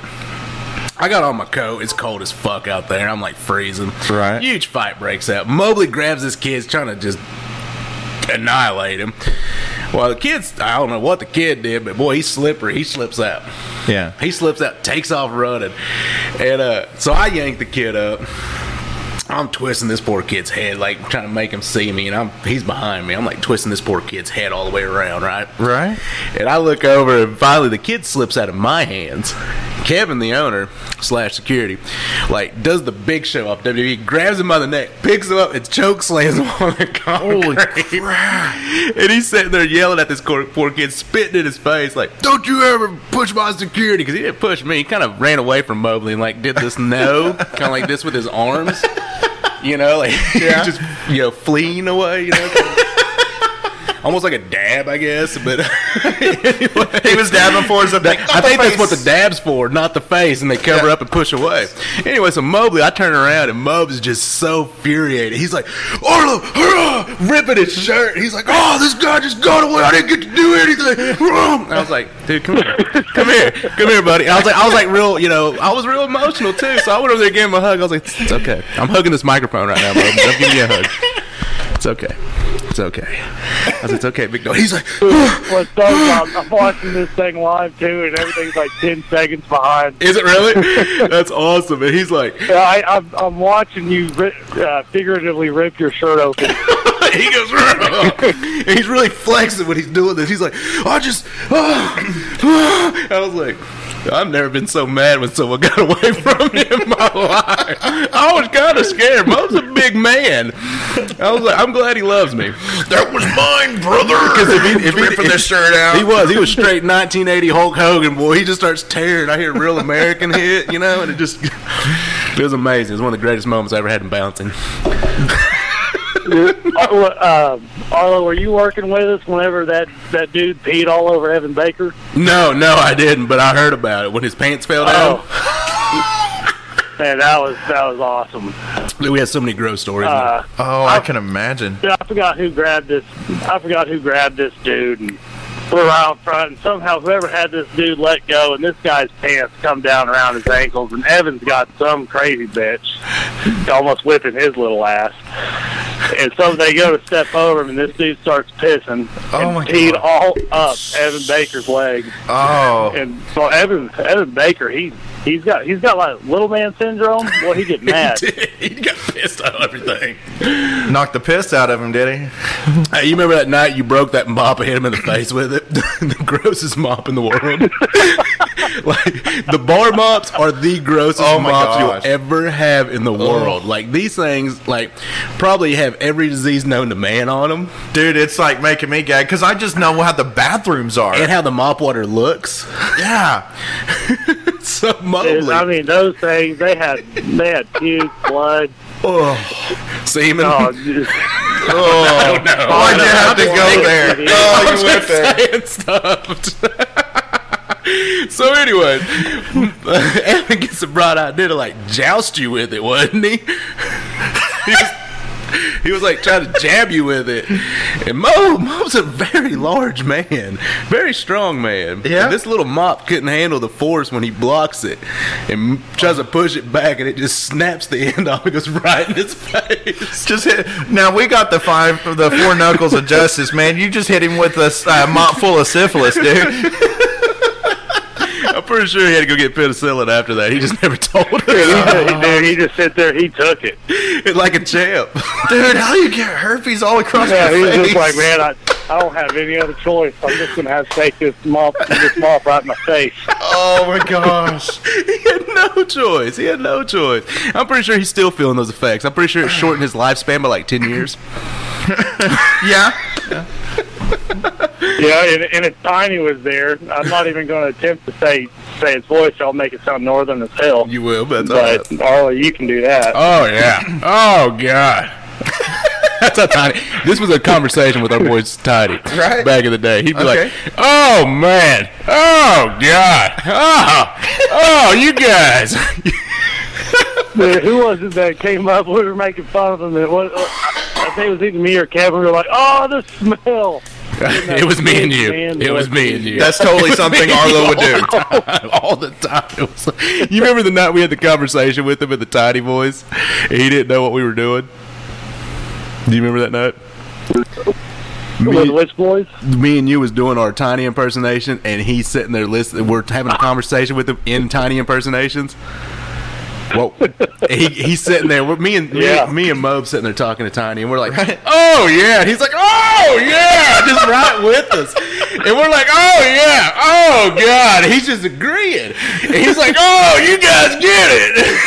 I got on my coat. It's cold as fuck out there. I'm like freezing. Right. Huge fight breaks out. Mobley grabs this kid, trying to just annihilate him. Well, the kid's, I don't know what the kid did, but boy, he's slippery. He slips out. Yeah. He slips out, takes off running. And uh, so I yank the kid up. I'm twisting this poor kid's head, like trying to make him see me, and I'm he's behind me. I'm like twisting this poor kid's head all the way around, right? Right. And I look over, and finally the kid slips out of my hands. Kevin, the owner slash security, like does the big show off W W E, grabs him by the neck, picks him up, and choke slams him on the concrete. Holy crap. And he's sitting there yelling at this poor, poor kid, spitting in his face, like, "Don't you ever push my security!" Because he didn't push me. He kind of ran away from Mobley and like did this no, kind of like this with his arms. You know, like Yeah. just you know fleeing away. You know, almost like a dab, I guess. But anyway, He was dabbing for his. I think that's what the dab's for, not the face, and they cover Yeah. up and push away. Anyway, so Mobley, I turn around and Mob's is just so furiated. He's like, "Arlo, hurrah!" ripping his shirt. He's like, "Oh, this guy just got away. I didn't get to do anything." I was like, "Dude, come here, come here, come here, buddy." And I was like, I was like, real, you know, I was real emotional too. So I went over there, gave him a hug. I was like, "It's okay. I'm hugging this microphone right now, Mob. I'm giving you a hug. It's okay. It's okay." I said, "It's okay, big dog." He's like, What's so I'm, I'm watching this thing live too, and everything's like ten seconds behind. "Is it really?" That's awesome. And he's like, Yeah, I, I'm, I'm watching you ri- uh, figuratively rip your shirt open. he goes, and he's really flexing when he's doing this. He's like, "I just," I was like, I've never been so mad when someone got away from me in my life. I was kind of scared. Mo's a big man. I was like, I'm glad he loves me. That was mine, brother. Because if he, if he ripping if, this shirt out, he was, he was straight nineteen eighty Hulk Hogan, boy. He just starts tearing. I hear a real American hit, you know, and it just, it was amazing. It was one of the greatest moments I ever had him bouncing. uh, Arlo, were you working with us whenever that, that dude peed all over Evan Baker? No, no, I didn't, but I heard about it when his pants fell down. Oh. Man, that was that was awesome. We had so many gross stories. Uh, oh, I can imagine. I forgot who grabbed this. I forgot who grabbed this dude and flew around front. And somehow, whoever had this dude let go, and this guy's pants come down around his ankles. And Evan's got some crazy bitch almost whipping his little ass. And so they go to step over him, and this dude starts pissing Oh, and my peed God. all up Evan Baker's leg. Oh, And so Evan, Evan Baker, he he's got he's got like little man syndrome. Well, he get mad. he, did. He got pissed on everything. Knocked the piss out of him, did he? Hey, you remember that night you broke that mop and hit him in the face with it? The grossest mop in the world. Like, the bar mops are the grossest Oh my mops gosh. you'll ever have in the world. Like, these things, like, probably have every disease known to man on them. Dude, it's like making me gag because I just know how the bathrooms are. And how the mop water looks. Yeah. It's so Dude, mumbly. I mean, those things they had they had puke, blood. Oh, semen. Oh, just, Oh, no. Why'd you have to go there? Oh, I'm you went just there. saying stuff. So anyway, Evan gets a bright idea to like joust you with it, wasn't he? He was, he was like trying to jab you with it. And Mo, Mo's a very large man, very strong man. Yeah. And this little mop couldn't handle the force when he blocks it and tries to push it back, and it just snaps the end off and goes right in his face. Just hit. Now we got the five, the four knuckles of justice, man. You just hit him with a uh, mop full of syphilis, dude. I'm pretty sure he had to go get penicillin after that. He just never told us. he, just, dude, he just sit there. He took it. Like a champ. Dude, how do you get herpes all across Yeah, your he's face? just like, man, I, I don't have any other choice. I'm just gonna have to take this mop, this mop right in my face. Oh my gosh. He had no choice. He had no choice. I'm pretty sure he's still feeling those effects. I'm pretty sure it shortened his lifespan by like ten years. Yeah. Yeah, and, and if Tiny was there, I'm not even going to attempt to say say his voice. I'll make it sound northern as hell. You will, but that's all But right. Arlie, you can do that. Oh, yeah. Oh, God. That's how Tiny. This was a conversation with our boy Tiny Right. back in the day. He'd be Okay. like, "Oh man, oh God, oh, oh, you guys." Man, who was it that came up? We were making fun of him. And what, I think it was either me or Kevin. We were like, "Oh, the smell." It was me and you. Man, It was me and you. That's totally something Arlo would do. All the time. It was like, you remember the night we had the conversation with him in the Tiny voice? And he didn't know what we were doing. Do you remember that night? With Me, which boys? me and you was doing our Tiny impersonation, and he's sitting there listening. We're having a conversation with him in Tiny impersonations. Well, he he's sitting there. We're, me and Yeah. me, me and Mob sitting there talking to Tiny, and we're like, "Oh yeah," and he's like, "Oh yeah," just right with us, and we're like, "Oh yeah, oh God," he's just agreeing, and he's like, "Oh, you guys get it."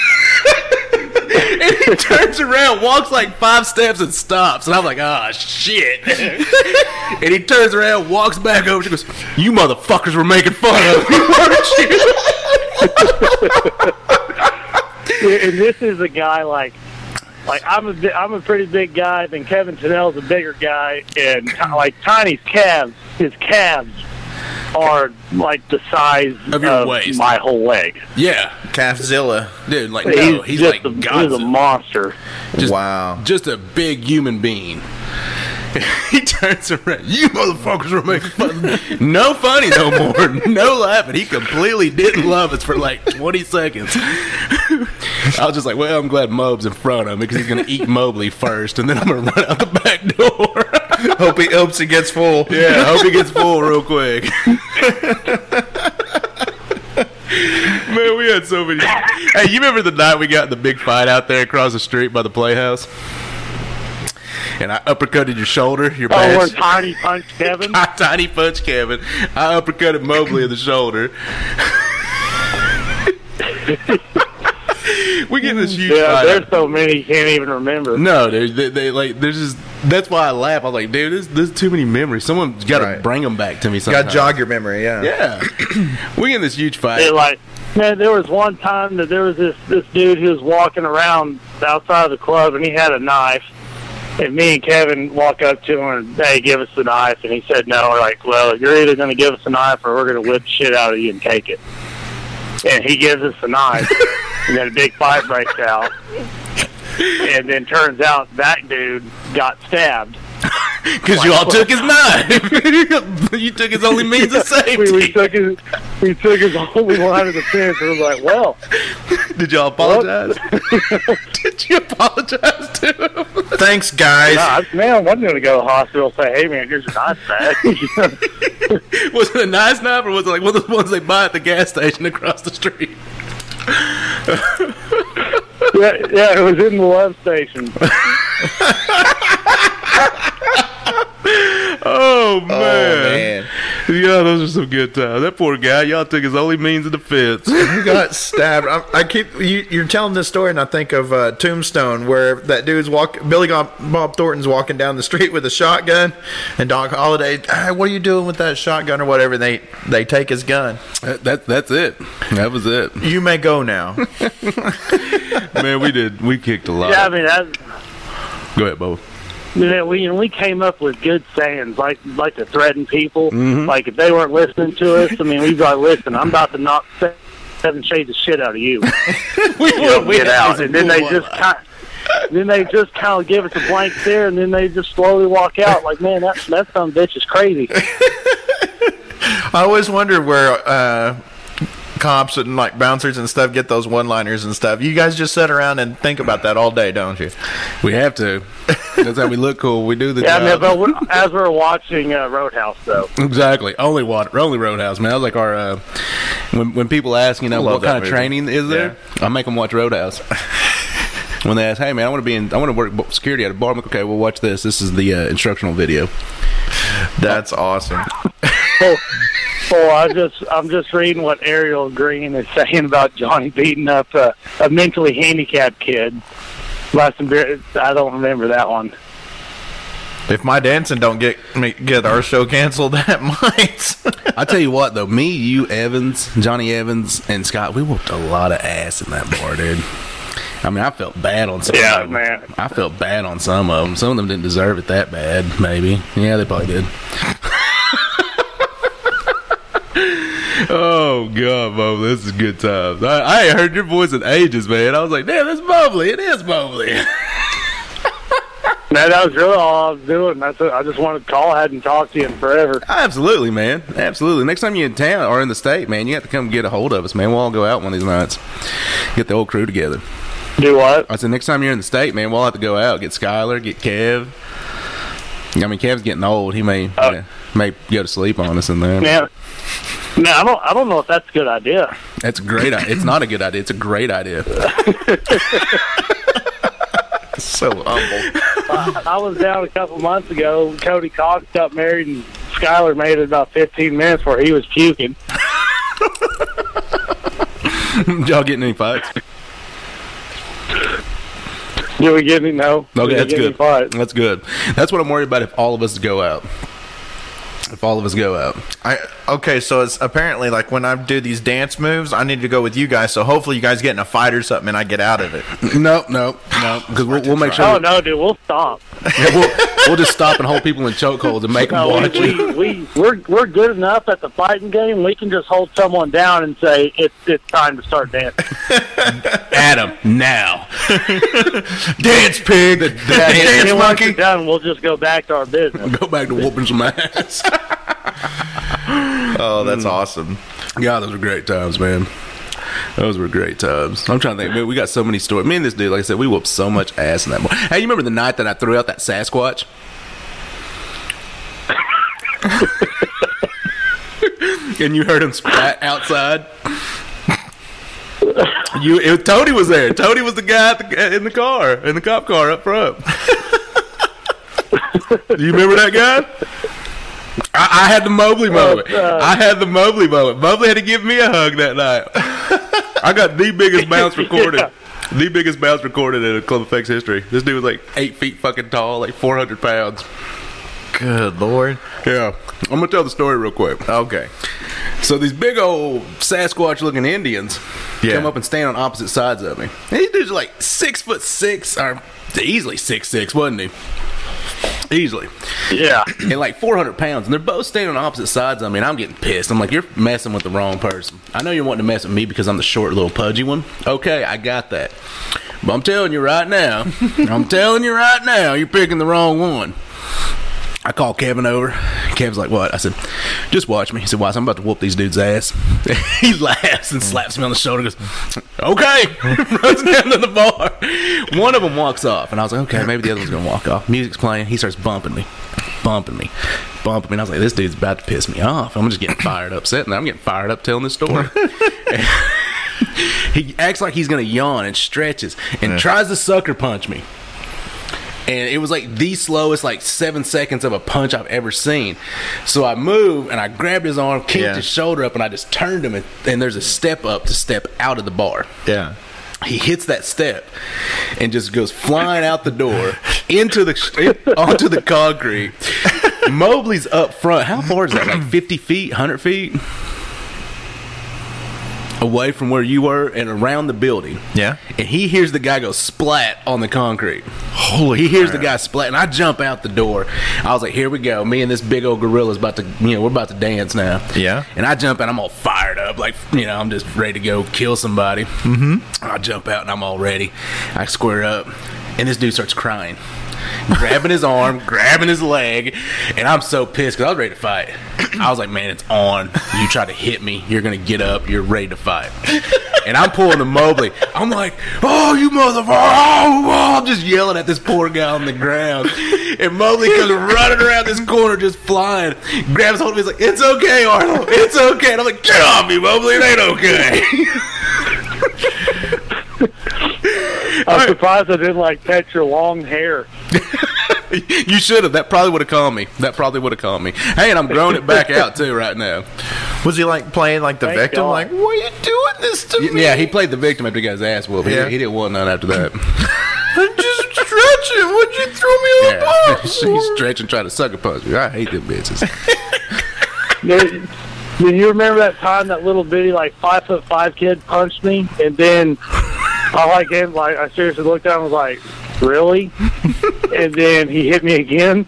And he turns around, walks like five steps, and stops. And I'm like, "Ah, shit!" And he turns around, walks back over. She goes, "You motherfuckers were making fun of me, weren't you?" And this is a guy like, like I'm a bi- I'm a pretty big guy. Then Kevin Tennell's a bigger guy, and t- like Tiny's calves, his calves are like the size Of your waist. my whole leg. Yeah, Calfzilla. dude. Like, no, he's, just like a, he's a Godzilla. monster. Just, Wow. just a big human being. He turns around. You motherfuckers were making fun of me. No funny no more. No laughing. He completely didn't love us for like twenty seconds. I was just like, well, I'm glad Mob's in front of me because he's going to eat Mobley first, and then I'm going to run out the back door. Hope he hopes he gets full. Yeah, I hope he gets full real quick. Man, we had so many. Hey, you remember the night we got in the big fight out there across the street by the Playhouse? And I uppercutted your shoulder, your Oh, where badge. Tiny punched Kevin. I tiny punch Kevin. I uppercutted Mobley in the shoulder. We get this huge Yeah, fight. there's so many you can't even remember. No, dude, they, they like there's just that's why I laugh. I was like, dude, there's, there's too many memories. Someone's got to Right. bring them back to me. Got Sometime. to jog your memory, yeah. Yeah, we in this huge fight. It, like, man, there was one time that there was this this dude who was walking around outside of the club, and he had a knife. And me and Kevin walk up to him and, hey, give us the knife. And he said no. We're like, well, you're either going to give us a knife or we're going to whip the shit out of you and take it. And he gives us the knife, and then a big fight breaks out. And then turns out that dude got stabbed. Because you all took his knife. You took his only means of safety. we, we took his we took his only line of defense. And was like, well, Did y'all apologize? Did you apologize to him? Thanks, guys. Nah, man, I wasn't going to go to the hospital and say, hey, man, here's your knife back. Was it a nice knife, or was it like one of the ones they buy at the gas station across the street? yeah, yeah, it was in the love station. Oh man. Oh, man. Yeah, those are some good times. That poor guy, y'all took his only means of defense. He got stabbed. I, I keep you, you're telling this story, and I think of uh, Tombstone, where that dude's walk. Billy Bob Thornton's walking down the street with a shotgun, and Doc Holliday, hey, what are you doing with that shotgun or whatever? And they they take his gun. That, that that's it. That was it. You may go now. Man, we did. We kicked a lot. Yeah, I mean, that, Go ahead, Bo. you know, we and we came up with good sayings, like like to threaten people. Mhm. Like if they weren't listening to us, I mean, we'd be like, listen, I'm about to knock seven shades of shit out of you. we You know, we get had out, some and then cool they one just line. kind, then they just kind of give us a blank stare, and then they just slowly walk out. Like, man, that that some bitch is crazy. I always wonder where uh, cops and like bouncers and stuff get those one-liners and stuff. You guys just sit around and think about that all day, don't you? We have to. That's how we look cool. We do the Yeah, I mean, job. but we're, as we're watching uh, Roadhouse, though. Exactly. Only water, only Roadhouse, man. That was like our uh, when when people ask, you know, I love what that kind of movie. training is there? I make them watch Roadhouse. When they ask, hey man, I want to be in, I want to work security at a bar. I'm like, okay, well, watch this. This is the uh, instructional video. That's awesome. Oh, oh, I just I'm just reading what Ariel Green is saying about Johnny beating up uh, a mentally handicapped kid. Last beer, I don't remember that one. If my dancing don't get me get our show canceled, that might. I tell you what, though, me, you, Evans, Johnny Evans, and Scott, we whooped a lot of ass in that bar, dude. I mean, I felt bad on some Yeah, of them. man. I felt bad on some of them. Some of them didn't deserve it that bad, maybe. Yeah, they probably did. Oh, God, Bo, this is good times. I, I ain't heard your voice in ages, man. I was like, damn, that's bubbly. It is bubbly. Man, that was really all I was doing. That's what, I just wanted to call. I hadn't talked to you in forever. Absolutely, man. Absolutely. Next time you're in town or in the state, man, you have to come get a hold of us, man. We'll all go out one of these nights. Get the whole crew together. Do what? I said, next time you're in the state, man, we'll have to go out. Get Skyler, get Kev. I mean, Kev's getting old. He may Oh. uh, may go to sleep on us in there. Man, man, I don't I don't know if that's a good idea. That's a great idea. It's not a good idea. It's a great idea. So humble. I, I was down a couple months ago. Cody Cox got married, and Skyler made it about fifteen minutes where he was puking. Y'all getting any fights? Did we get any? No. Okay, Did we that's get any good. fights? That's good. That's what I'm worried about if all of us go out. If all of us go out. I okay, so it's apparently like when I do these dance moves, I need to go with you guys. So hopefully you guys get in a fight or something, and I get out of it. No, no, no. Because we'll, we'll make sure. Oh no, dude, we'll stop. Yeah, we'll, we'll just stop and hold people in chokeholds and make them No, watch we, it. we, we, we're, we're good enough at the fighting game. We can just hold someone down and say, it's, it's time to start dancing. Adam, now. Dance pig, the, the And dance then once monkey. it's done, we'll just go back to our business. Go back to whooping some ass. Oh, that's awesome. God, those were great times, man. Those were great times. I'm trying to think, man, we got so many stories. Me and this dude, like I said, we whooped so much ass in that bar. Hey, you remember the night that I threw out that Sasquatch? And you heard him spat outside? You, it, Tony was there. Tony was the guy at the, in the car, in the cop car up front. Do you remember that guy? I, I had the Mobley moment. uh, I had the Mobley moment. Mobley had to give me a hug that night. I got the biggest bounce recorded. Yeah. The biggest bounce recorded in Club Effects history. This dude was like eight feet fucking tall, like four hundred pounds. Good Lord. Yeah. I'm going to tell the story real quick. Okay. So these big old Sasquatch-looking Indians Yeah. come up and stand on opposite sides of me. And these dudes are like six foot six, or easily six six, wasn't he? Easily. Yeah. And like four hundred pounds. And they're both standing on opposite sides of me, and I'm getting pissed. I'm like, you're messing with the wrong person. I know you're wanting to mess with me because I'm the short, little pudgy one. Okay, I got that. But I'm telling you right now, I'm telling you right now, you're picking the wrong one. I called Kevin over. Kevin's like, what? I said, just watch me. He said, watch, I'm about to whoop these dudes' ass. He laughs and slaps me on the shoulder and goes, okay. Runs down to the bar. One of them walks off. And I was like, okay, maybe the other one's going to walk off. Music's playing. He starts bumping me. Bumping me. Bumping me. And I was like, this dude's about to piss me off. I'm just getting fired up. Sitting there. I'm getting fired up telling this story. He acts like he's going to yawn and stretches and yeah. tries to sucker punch me. And it was like the slowest, like seven seconds of a punch I've ever seen. So I moved and I grabbed his arm, kicked yeah. his shoulder up, and I just turned him. And, and there's a step up to step out of the bar. Yeah. He hits that step and just goes flying out the door into the onto the concrete. Mobley's up front. How far is that? Like fifty feet, one hundred feet? Away from where you were and around the building. Yeah. And he hears the guy go splat on the concrete. Holy He hears crap. the guy splat, and I jump out the door. I was like, here we go. Me and this big old gorilla's about to, you know, we're about to dance now. Yeah. And I jump out, I'm all fired up, like, you know, I'm just ready to go kill somebody. Mm-hmm. I jump out, and I'm all ready. I square up, and this dude starts crying. Grabbing his arm, grabbing his leg, and I'm so pissed because I was ready to fight. I was like, man, it's on. You try to hit me, you're going to get up, you're ready to fight. And I'm pulling the Mobley. I'm like, oh, you motherfucker. Oh, oh, I'm just yelling at this poor guy on the ground. And Mobley comes running around this corner just flying, grabs hold of me, he's like, it's okay, Arnold, it's okay. And I'm like, get off me, Mobley, it ain't okay. I'm surprised I didn't like pet your long hair. You should have. That probably would have called me. That probably would have called me. Hey, and I'm growing it back out too right now. Was he like playing like the Thank victim? God. Like, why are you doing this to me? Yeah, he played the victim after he got his ass whooped. Yeah. He, he didn't want none after that. I'm just stretching. What'd you throw me on the Yeah. bar? She's stretching, trying to sucker punch me. I hate them bitches. Do do you remember that time that little bitty like five foot five kid punched me, and then I like him like I seriously looked at him and was like, really? And then he hit me again.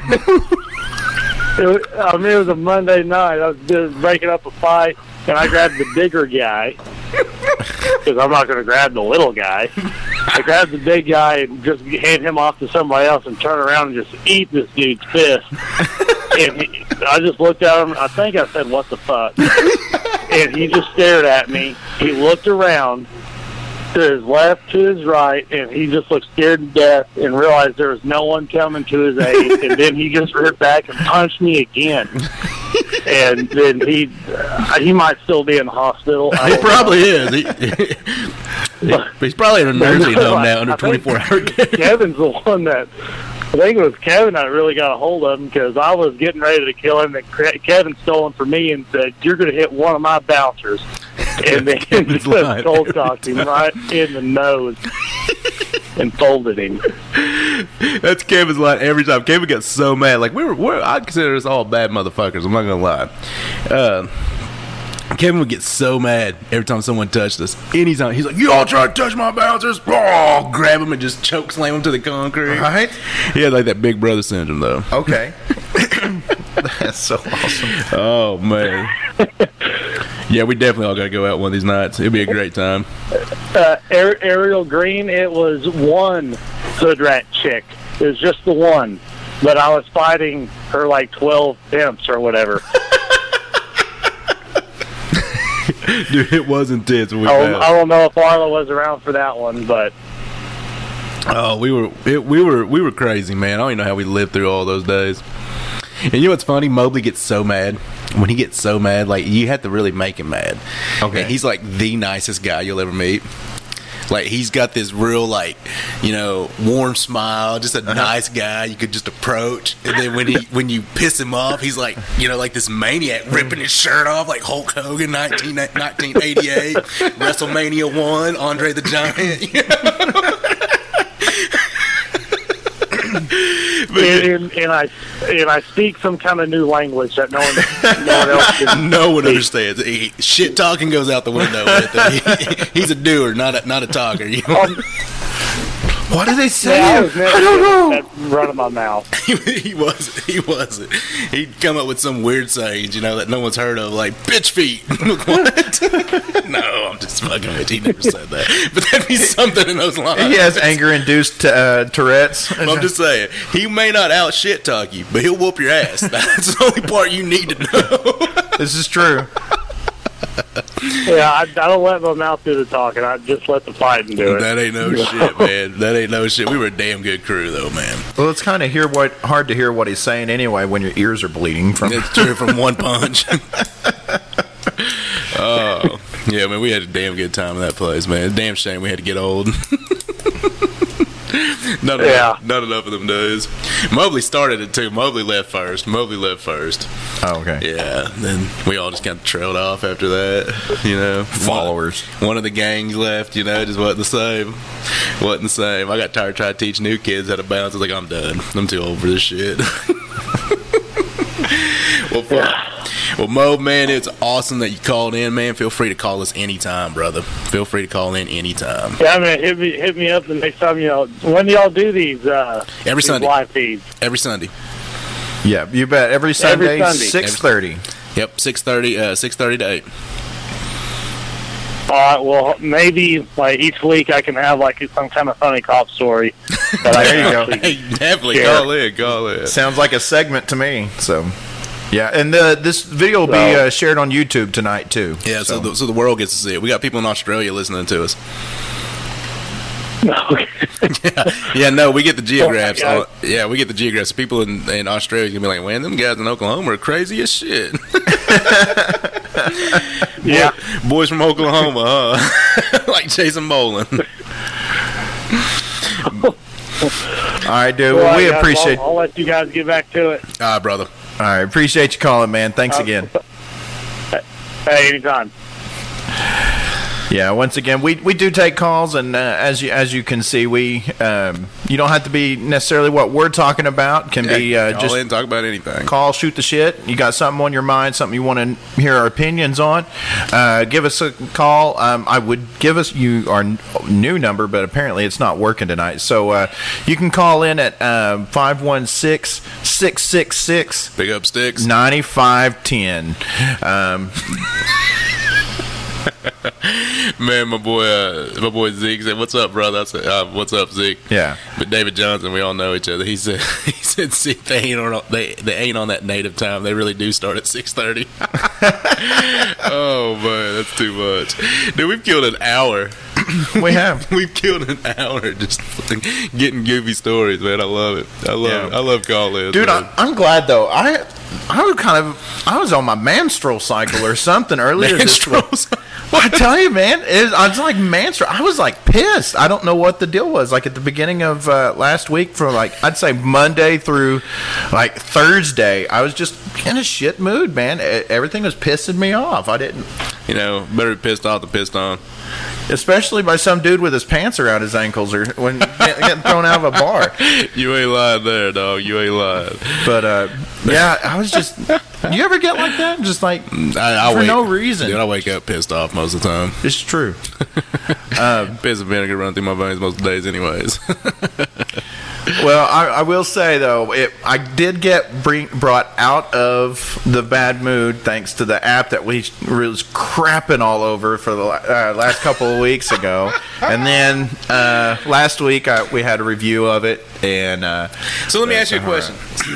It was, I mean, it was a Monday night. I was just breaking up a fight, and I grabbed the bigger guy because I'm not going to grab the little guy. I grabbed the big guy and just hand him off to somebody else and turn around and just eat this dude's fist. And he, I just looked at him. I think I said, what the fuck? And he just stared at me. He looked around to his left, to his right, and he just looked scared to death and realized there was no one coming to his aid. And then he just ripped back and punched me again. And then he uh, he might still be in the hospital. He probably is. He, he, he's probably in a nursing home now under twenty-four hour care. Kevin's the one that, I think it was Kevin that really got a hold of him because I was getting ready to kill him, and Kevin stole him from me and said, you're going to hit one of my bouncers. And then just cold cocked him right in the nose and folded him. That's Kevin's line every time. Kevin got so mad. Like, we were, we're, I consider us all bad motherfuckers. I'm not going to lie. Uh, Kevin would get so mad every time someone touched us. Anytime. He's like, you all try to touch my bouncers? Oh, grab him and just choke slam him to the concrete. Right? He had like that big brother syndrome, though. Okay. That's so awesome. Oh, man. Yeah, we definitely all got to go out one of these nights. It'll be a great time. Uh, Ariel Green, it was one hood rat chick. It was just the one. But I was fighting her like twelve pimps or whatever. Dude, it was intense. When we I, don't, I don't know if Arla was around for that one, but oh, we were it, we were we were crazy, man. I don't even know how we lived through all those days. And you know what's funny? Mobley gets so mad. When he gets so mad, like, you have to really make him mad. Okay. And he's like the nicest guy you'll ever meet. Like, he's got this real, like, you know, warm smile, just a uh-huh. nice guy you could just approach. And then when he when you piss him off, he's like, you know, like this maniac ripping his shirt off like Hulk Hogan, nineteen, nineteen eighty-eight, WrestleMania one, Andre the Giant. You know? But, and, and I and I speak some kind of new language that no one, no one else can no one speak. understands. He, shit talking goes out the window with him. He, he's a doer, not a, not a talker. You know? Um, What did they say? Yeah, I, I, was never don't good know. at running my mouth. he, he wasn't. He wasn't. He'd come up with some weird sayings, you know, that no one's heard of, like bitch feet. What? No, I'm just fucking with you. He never said that. But that'd be something in those lines. He has anger-induced uh, Tourette's. I'm just saying, he may not out shit talk you, but he'll whoop your ass. That's the only part you need to know. This is true. Yeah, I, I don't let my mouth do the talking. I just let the fighting do it. That ain't no shit, man. That ain't no shit. We were a damn good crew, though, man. Well, it's kind of hear what hard to hear what he's saying anyway when your ears are bleeding from. It's true from one punch. Oh, yeah, man, we had a damn good time in that place, man. It's a damn shame we had to get old. Not, Yeah. enough, not enough of them days. Mobley started it too. Mobley left first. Mobley left first. Oh, okay. Yeah, then we all just kind of trailed off after that, you know. Followers. One, one of the gangs left, you know, just wasn't the same. Wasn't the same. I got tired of trying to teach new kids how to bounce. I was like, I'm done. I'm too old for this shit. Well, fuck. Well, Mo, man, it's awesome that you called in, man. Feel free to call us anytime, brother. Feel free to call in anytime. Yeah, man, hit me, hit me up the next time, you know. When do y'all do these, uh, Every these Sunday. live feeds? Every Sunday. Yeah, you bet. Every Sunday, Sunday. six thirty. Yep, six thirty, uh, six thirty to eight. All right, well, maybe like each week I can have like some kind of funny cop story. That I There you can go. actually- Hey, definitely Yeah. call in, call in. Sounds like a segment to me. So, yeah, and the, this video will be So- uh, shared on YouTube tonight too. Yeah, so, the, so the world gets to see it. We got people in Australia listening to us. Okay. Yeah, no, we get the geographs. Oh my Uh, yeah, we get the geographs. People in, in Australia gonna be like, man, them guys in Oklahoma are crazy as shit. Yeah. Boy- boys from Oklahoma, huh? Like Jason Boland. All right, dude. Well, Well, we guys, appreciate. I'll, I'll let you guys get back to it. All right, brother. All right, appreciate you calling, man. Thanks Uh, again. Hey, anytime. Yeah, once again, we, we do take calls, and uh, as you as you can see, we um, you don't have to be necessarily what we're talking about. Can be Yeah, uh, call just in, talk about anything. call, shoot the shit. You got something on your mind, something you want to hear our opinions on, uh, give us a call. Um, I would give us you our n- new number, but apparently it's not working tonight. So uh, you can call in at um, five one six, six six six, Pick up sticks. nine five one zero. Um, Man, my boy, uh, my boy Zeke said, "What's up, brother?" I said, uh, "What's up, Zeke?" Yeah. But David Johnson, we all know each other. He said, "He said, see, they ain't on they they ain't on that native time. They really do start at six thirty." Oh man, that's too much, dude. We've killed an hour. we have. We've killed an hour just fucking getting goofy stories, man. I love it. I love Yeah. it. I love call-ins, Dude, man. I, I'm glad though. I I was kind of I was on my menstrual cycle or something earlier this week. Menstruals. Well, I tell you, man, it, I was like menstrual. I was like pissed. I don't know what the deal was. Like at the beginning of uh, last week, for like I'd say Monday through like Thursday, I was just in a shit mood, man. E- Everything was pissing me off. I didn't, You know, better be pissed off than pissed on. especially by some dude with his pants around his ankles or when getting getting thrown out of a bar. You ain't lying there, dog. You ain't lying. But uh, yeah, I was just. You ever get like that? Just like I, I for wake, no reason. Dude, I wake up pissed off most of the time. It's true. Piss and vinegar run through my veins most of the days, anyways. Well, I, I will say though, it, I did get bring, brought out of the bad mood thanks to the app that we was crapping all over for the uh, last couple of weeks ago, and then uh, last week I, we had a review of it, and uh, So let me ask you a all question.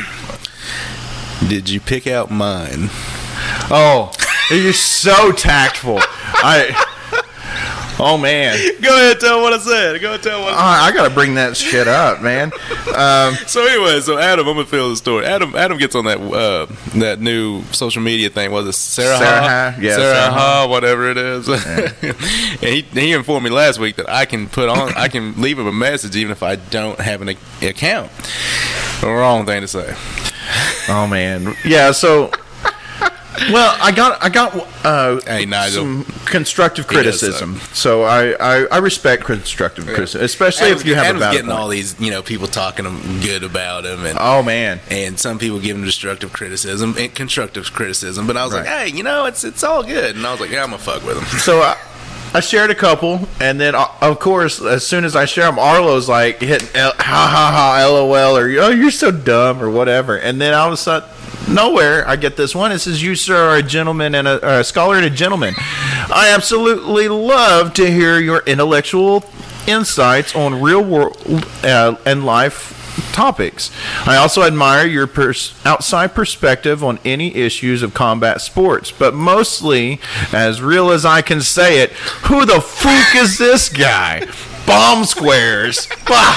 Did you pick out mine? oh, you're so tactful. I. Oh man! Go ahead, tell what I said. Go ahead, tell what. Uh, I gotta bring that shit up, man. Um, So anyway, so Adam, I'm gonna fill the story. Adam, Adam gets on that uh, that new social media thing. Was it Sarah? Sarah Ha? Ha? Yeah, Sarah, Sarah Ha, whatever it is. And he he informed me last week that I can put on, I can leave him a message even if I don't have an a- account. Wrong thing to say. oh man, yeah. So, well, I got I got uh, Hey, Nigel. some constructive He does criticism. So I, I, I respect constructive criticism, especially Adam's, if you have Adam's a valid getting point. all these, you know, people talking good about him, and Oh man, and some people give him destructive criticism and constructive criticism. But I was like, Right. hey, you know, it's it's all good. And I was like, yeah, I'm gonna fuck with him. so I, I shared a couple, and then uh, of course, as soon as I share them, Arlo's like hitting L- ha ha ha, lol, or oh, you're so dumb, or whatever. And then all of a sudden, nowhere, I get this one. It says, "You sir are a gentleman and a, a scholar and a gentleman. I absolutely love to hear your intellectual insights on real world uh, and life topics. I also admire your pers- outside perspective on any issues of combat sports, but mostly, as real as I can say it, who the fuck is this guy? Bomb squares."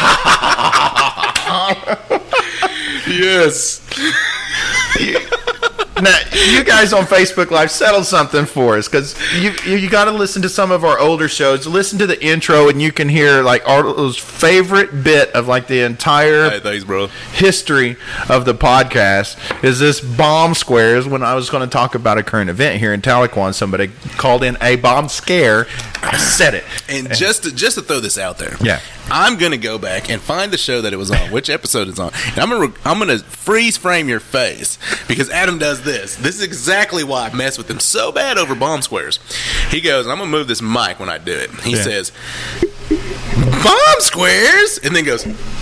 Yes. Now, you guys on Facebook Live settled something for us, because you you, you got to listen to some of our older shows. Listen to the intro, and you can hear like Arlo's favorite bit of like the entire Hey, thanks, bro. history of the podcast is this bomb squares. When I was going to talk about a current event here in Tahlequah, somebody called in a bomb scare. I said it. And just to, just to throw this out there, Yeah. I'm gonna go back and find the show that it was on, which episode it's on, and I'm gonna I'm gonna freeze frame your face because Adam does this. This is exactly why I mess with him so bad over bomb squares. He goes, and I'm gonna move this mic when I do it. He Yeah. says, "Bomb squares," and then goes.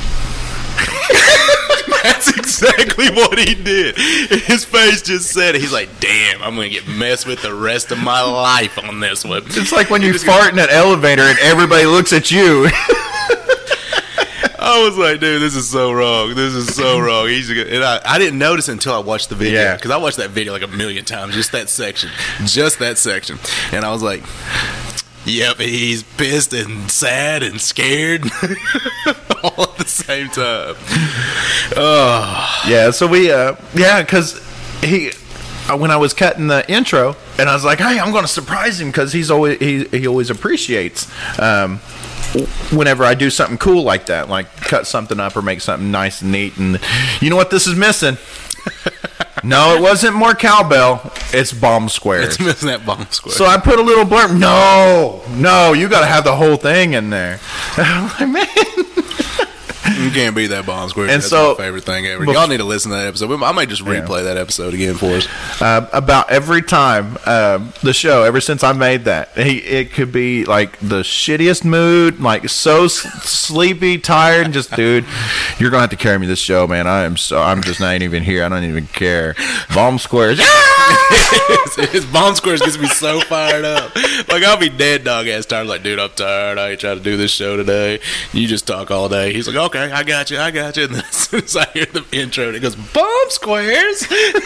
That's exactly what he did. His face just said it. He's like, "Damn, I'm gonna get messed with the rest of my life on this one." It's like when you fart in an elevator and everybody looks at you. I was like, dude, this is so wrong. This is so wrong. He's gonna, and I, I didn't notice until I watched the video. Yeah. Because I watched that video like a million times, just that section. Just that section. And I was like, yep, he's pissed and sad and scared all at the same time. Oh. Yeah, so we, uh, yeah, because he, uh, when I was cutting the intro, and I was like, hey, I'm going to surprise him because he's always he he always appreciates um, whenever I do something cool like that, like cut something up or make something nice and neat. And you know what this is missing? No, it wasn't more cowbell. It's bomb squares. It's missing that bomb square. So I put a little blurb. No, no, you got to have the whole thing in there. I'm like, man. You can't beat that bomb square. And That's so- my favorite thing ever. Y'all need to listen to that episode. I might just replay that episode again for us. Uh, about every time um, the show, ever since I made that, he, it could be like the shittiest mood, like so s- sleepy, tired, and just, dude, you're gonna have to carry me this show, man. I am so, I'm just not even here. I don't even care. Bomb squares. his, his bomb squares gets me so fired up. Like, I'll be dead dog ass tired. Like, dude, I'm tired. I ain't trying to do this show today. You just talk all day. He's like, okay, I got you, I got you. And then as soon as I hear the intro, it goes, bomb squares.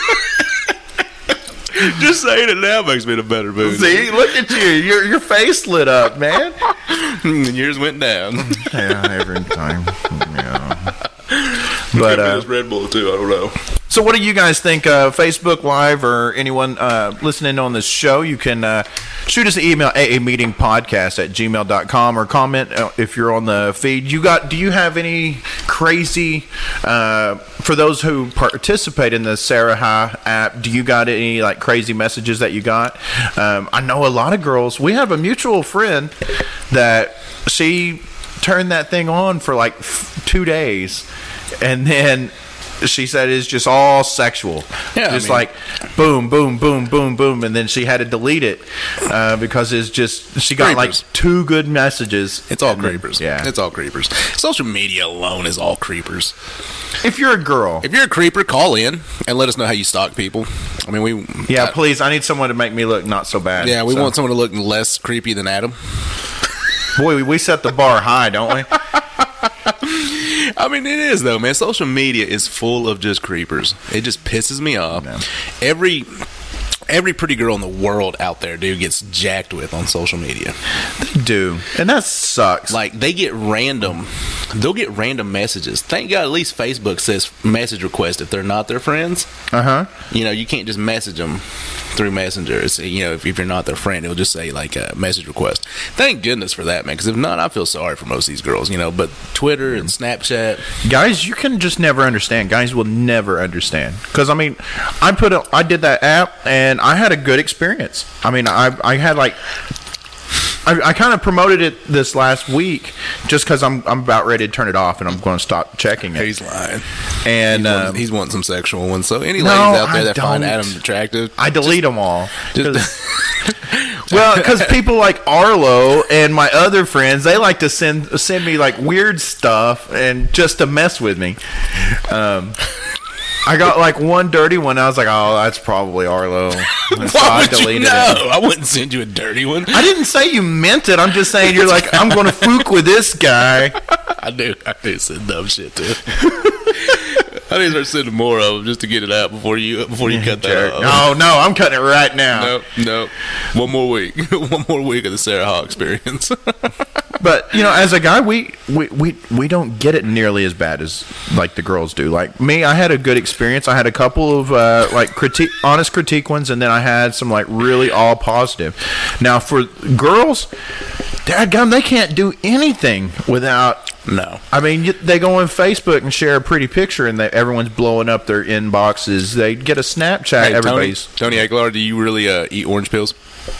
Just saying it now makes me in a better mood. See, look at you. Your your face lit up, man. And yours went down. Yeah, every time. Yeah. But But uh, this Red Bull too. I don't know. so what do you guys think? Uh, Facebook Live or anyone uh, listening on this show, you can uh, shoot us an email, a a meeting podcast at gmail dot com, or comment uh, if you're on the feed. You got? Do you have any crazy, uh, for those who participate in the Sarah High app, do you got any like crazy messages that you got? Um, I know a lot of girls. We have a mutual friend that she turned that thing on for like f- two days, and then she said it's just all sexual. Yeah, I just mean- like boom, boom, boom, boom, boom, and then she had to delete it uh, because it's just she got Creepers. like two good messages. It's all and then- creepers. Yeah. It's all creepers. Social media alone is all creepers. If you're a girl, If you're a creeper, call in and let us know how you stalk people. I mean, we yeah, I- please. I need someone to make me look not so bad. yeah, we So- want someone to look less creepy than Adam. Boy, we- we set the bar high, don't we? I mean, it is though, man. Social media is full of just creepers. It just pisses me off. Yeah. Every every pretty girl in the world out there, dude, gets jacked with on social media. Do and that sucks. Like, they get random, they'll get random messages. Thank God, at least Facebook says message request if they're not their friends. uh huh. You know, you can't just message them through Messenger. It's, you know, if, if you're not their friend, it'll just say like a message request. Thank goodness for that, man. Because if not, I feel sorry for most of these girls. You know, but Twitter and Snapchat, Guys, you can just never understand. Guys will never understand. Because, I mean, I put a, I did that app, and I had a good experience. I mean, I I had, like... I, I kind of promoted it this last week just because I'm, I'm about ready to turn it off, and I'm going to stop checking it. he's lying. And He's, um, wanting, he's wanting some sexual ones. So any No, ladies out there I that find don't. Adam attractive, I delete them all. just, 'Cause Well, because people like Arlo and my other friends, they like to send send me like weird stuff and just to mess with me. Um, I got like one dirty one. I was like, oh, that's probably Arlo. And so Why I would you deleted know? it. I wouldn't send you a dirty one. I didn't say you meant it. I'm just saying you're like, I'm going to fook with this guy. I do. I do send dumb shit too. I need to start sending more of them just to get it out before you before you cut that off. No, no, I'm cutting it right now. No, no. One more week. One more week of the Sarah Hall experience. But you know, as a guy, we, we, we, we don't get it nearly as bad as like the girls do. Like me, I had a good experience. I had a couple of uh, like critique, honest critique ones, and then I had some like really all positive. Now for girls, dadgum, they can't do anything without. No. I mean, you, they go on Facebook and share a pretty picture, and they, everyone's blowing up their inboxes. They get a Snapchat. Hey, everybody's Tony, Tony Aguilar, do you really uh, eat orange pills?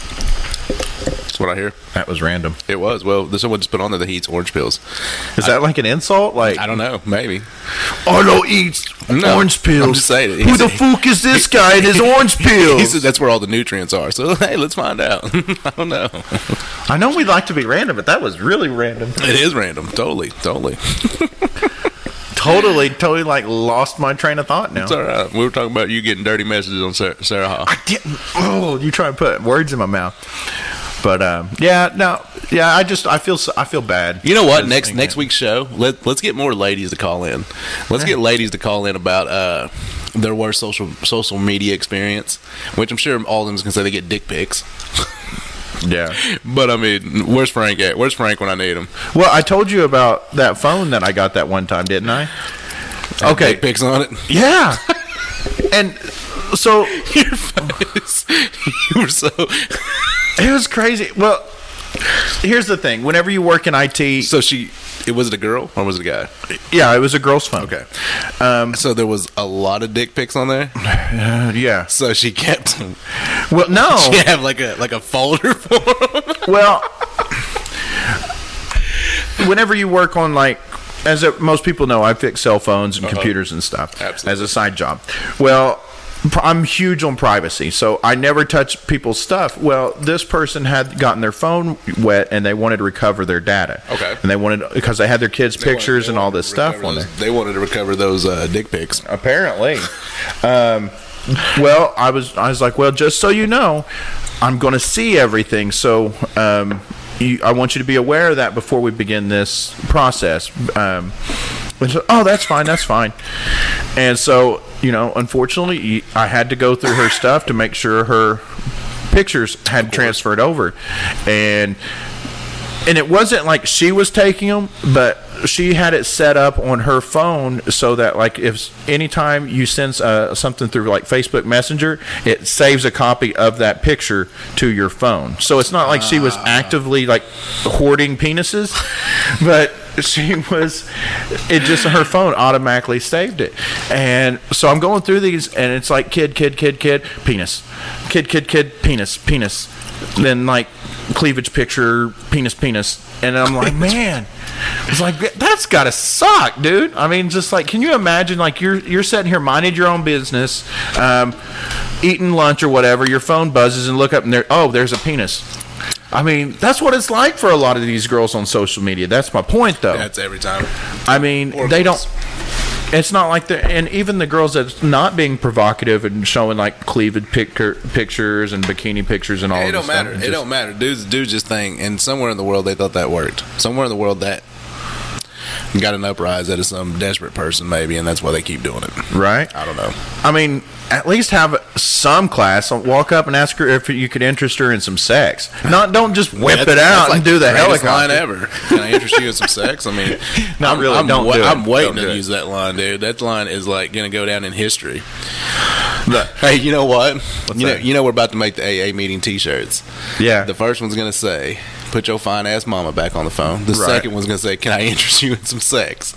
That's what I hear. that was random. It was. Well, there's someone just put on there that he eats orange pills. Is that like an insult? Like I don't know. Maybe. Arlo eats No, orange pills. I'm just saying it. Who He's the a- fuck is this guy and his orange He pills? said that's where all the nutrients are. So, hey, let's find out. I don't know. I know we like to be random, but that was really random. It is random. Totally. Totally. Totally, totally, like lost my train of thought now. It's all right. We were talking about you getting dirty messages on Sarah, Sarah Hall. I didn't. Oh, you try to put words in my mouth. But um, yeah, no, yeah. I just I feel so- I feel bad. You know what? Just Next thinking- next week's show, let let's get more ladies to call in. Let's get ladies to call in about uh, their worst social social media experience, which I'm sure all of them can say they get dick pics. Yeah. But I mean, where's Frank at? Where's Frank when I need him? Well, I told you about that phone that I got that one time, didn't I? Okay. Dick pics on it. Yeah. And so Your face. You were so. it was crazy. Well, here's the thing. Whenever you work in I T, So she. It was it a girl or was it a guy? yeah, it was a girl's phone. Okay. Um, So there was a lot of dick pics on there. uh, yeah. So she kept them. Well, no. She have like a like a folder for them. Well, whenever you work on like, as it, most people know, I fix cell phones and Uh-huh. computers and stuff Absolutely. as a side job. Well, pr- I'm huge on privacy, so I never touch people's stuff. Well, this person had gotten their phone wet and they wanted to recover their data. Okay. And they wanted, because they had their kids' They wanted- pictures they and all wanted this to stuff recover on those- there. They wanted to recover those uh, dick pics. Apparently. um, well, I was I was like, well, just so you know, I'm going to see everything. So um, you, I want you to be aware of that before we begin this process. Um, and so, oh, that's fine. That's fine. And so, you know, unfortunately, I had to go through her stuff to make sure her pictures had transferred over. And and it wasn't like she was taking them, but she had it set up on her phone so that like if anytime you send uh, something through like Facebook Messenger, it saves a copy of that picture to your phone. So it's not like she was actively like hoarding penises, but she was, it just, her phone automatically saved it. And so I'm going through these and it's like kid, kid, kid, kid, penis, kid, kid, kid, penis, penis, then like cleavage picture, penis, penis. And I'm like, man, it's like, that's gotta suck, dude. I mean, just like, can you imagine, like, you're you're sitting here minding your own business, um, eating lunch or whatever, your phone buzzes and look up and there, oh, there's a penis. I mean, that's what it's like for a lot of these girls on social media. That's my point, though. That's every time. I mean, Or they girls. don't. It's not like the and even the girls that's not being provocative and showing like cleavage picture, pictures and bikini pictures and all. It of don't this matter. stuff. It Just- don't matter. Dudes, dudes just think, and somewhere in the world they thought that worked. Somewhere in the world that got an uprise out of some desperate person, maybe, and that's why they keep doing it. Right? I don't know. I mean, at least have some class. Walk up and ask her if you could interest her in some sex. Not don't just whip That's- it out that's like and do the greatest line helicopter. ever. Can I interest you in some sex? I mean, Not I'm, really. I'm, Don't wa- do it. I'm waiting Don't do to it. use that line, dude. That line is like going to go down in history. Hey, you know what? you know, that? you know we're about to make the A A meeting T-shirts. Yeah. The first one's going to say, "Put your fine ass mama back on the phone." The Right. second one's going to say, "Can I interest you in some sex?"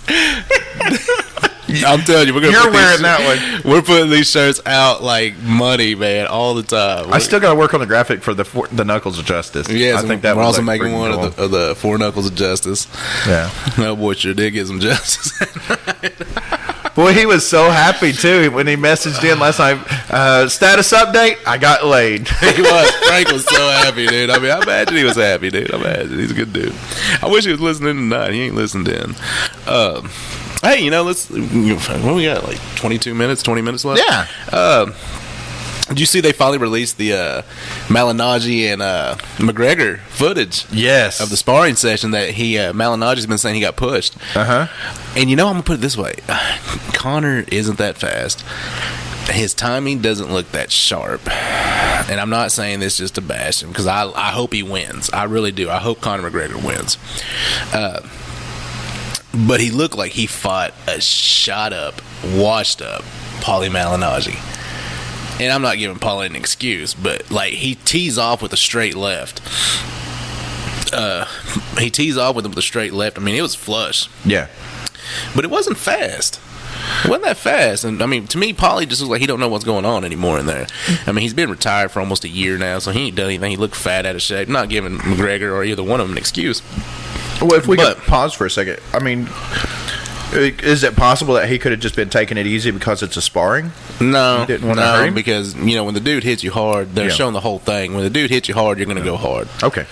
I'm telling you, we're gonna You're put these wearing sh- that We're putting these shirts out like money, man, all the time. I still got to work on the graphic for the four, the Knuckles of Justice. Yes, I think that we're would also look making pretty one cool. of the, of the Four Knuckles of Justice. Yeah. Oh boy, sure did get some justice. Boy, he was so happy too when he messaged in last night. Uh, status update: I got laid. He was. Frank was so happy, dude. I mean, I imagine he was happy, dude. I imagine he's a good dude. I wish he was listening tonight. He ain't listened in. Um, hey, you know, let's. What we got? Like twenty-two minutes, twenty minutes left. Yeah. Uh, Did you see they finally released the uh, Malignaggi and uh, McGregor footage? Yes. Of the sparring session that he uh, Malignaggi's been saying he got pushed. Uh huh. And you know, I'm gonna put it this way: Conor isn't that fast. His timing doesn't look that sharp. And I'm not saying this just to bash him, because I I hope he wins. I really do. I hope Conor McGregor wins. Uh, but he looked like he fought a shot up, washed up Paulie Malignaggi. And I'm not giving Paulie an excuse, but like he tees off with a straight left. Uh, he tees off with him with a straight left. I mean, it was flush. Yeah. But it wasn't fast. It wasn't that fast. And I mean, to me, Paulie just looks like he don't know what's going on anymore in there. I mean, he's been retired for almost a year now, so he ain't done anything. He looked fat, out of shape. Not giving McGregor or either one of them an excuse. Well, if we But- could pause for a second, I mean, is it possible that he could have just been taking it easy because it's a sparring? No, You didn't wanna hurt no, him? because you know when the dude hits you hard, they're Yeah. showing the whole thing. When the dude hits you hard, you're going to go hard. Okay.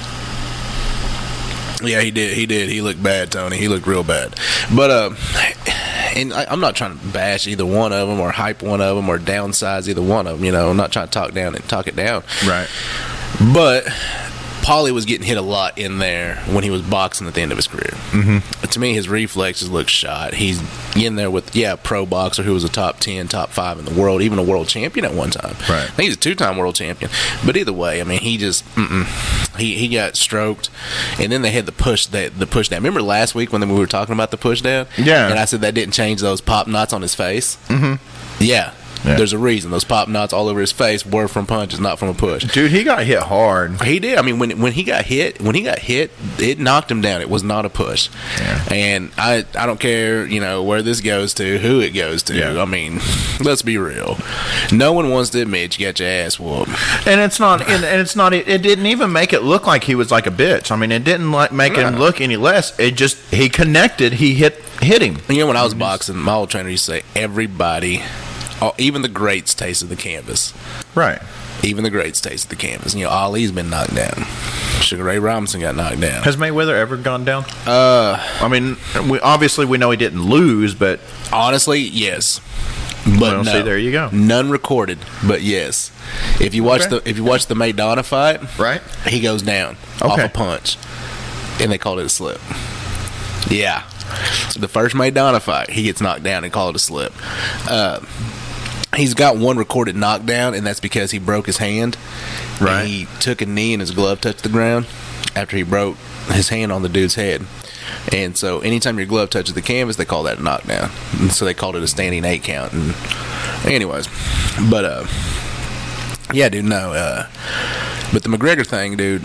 Yeah, he did. He did. He looked bad, Tony. He looked real bad. But uh, and I, I'm not trying to bash either one of them or hype one of them or downsize either one of them. You know, I'm not trying to talk down and talk it down. Right. But Paulie was getting hit a lot in there when he was boxing at the end of his career. Mm-hmm. To me, his reflexes look shot. He's in there with, yeah, a pro boxer who was a top ten, top five in the world, even a world champion at one time. Right. I think he's a two-time world champion. But either way, I mean, he just, mm-mm. He he got stroked, and then they had the push that the push down. Remember last week when we were talking about the push down? Yeah. And I said that didn't change those pop knots on his face? Mm-hmm. Yeah. Yeah. There's a reason. Those pop knots all over his face were from punches, not from a push. Dude, he got hit hard. He did. I mean, when when he got hit, when he got hit, it knocked him down. It was not a push. Yeah. And I I don't care, you know, where this goes to, who it goes to. Yeah. I mean, let's be real. No one wants to admit you got your ass whooped. And it's not, and, and it's not, it, it didn't even make it look like he was like a bitch. I mean, it didn't like make him No. look any less. It just, he connected, he hit hit him. You know, when I was boxing, my old trainer used to say, everybody, all, even the greats tasted the canvas. Right. Even the greats tasted the canvas. You know, Ali's been knocked down. Sugar Ray Robinson got knocked down. Has Mayweather ever gone down? Uh, I mean, we, obviously we know he didn't lose, but honestly, yes. But Well, no. see, there you go. None recorded, but yes. If you watch Okay. the if you watch the Maidana fight, right? he goes down off Okay. a punch, and they called it a slip. Yeah, the first Maidana fight, he gets knocked down and called it a slip. Uh, he's got one recorded knockdown, and that's because he broke his hand. Right. And he took a knee and his glove touched the ground after he broke his hand on the dude's head. And so anytime your glove touches the canvas, they call that a knockdown. And so they called it a standing eight count. And anyways, but uh, yeah, dude, no. Uh, but the McGregor thing, dude.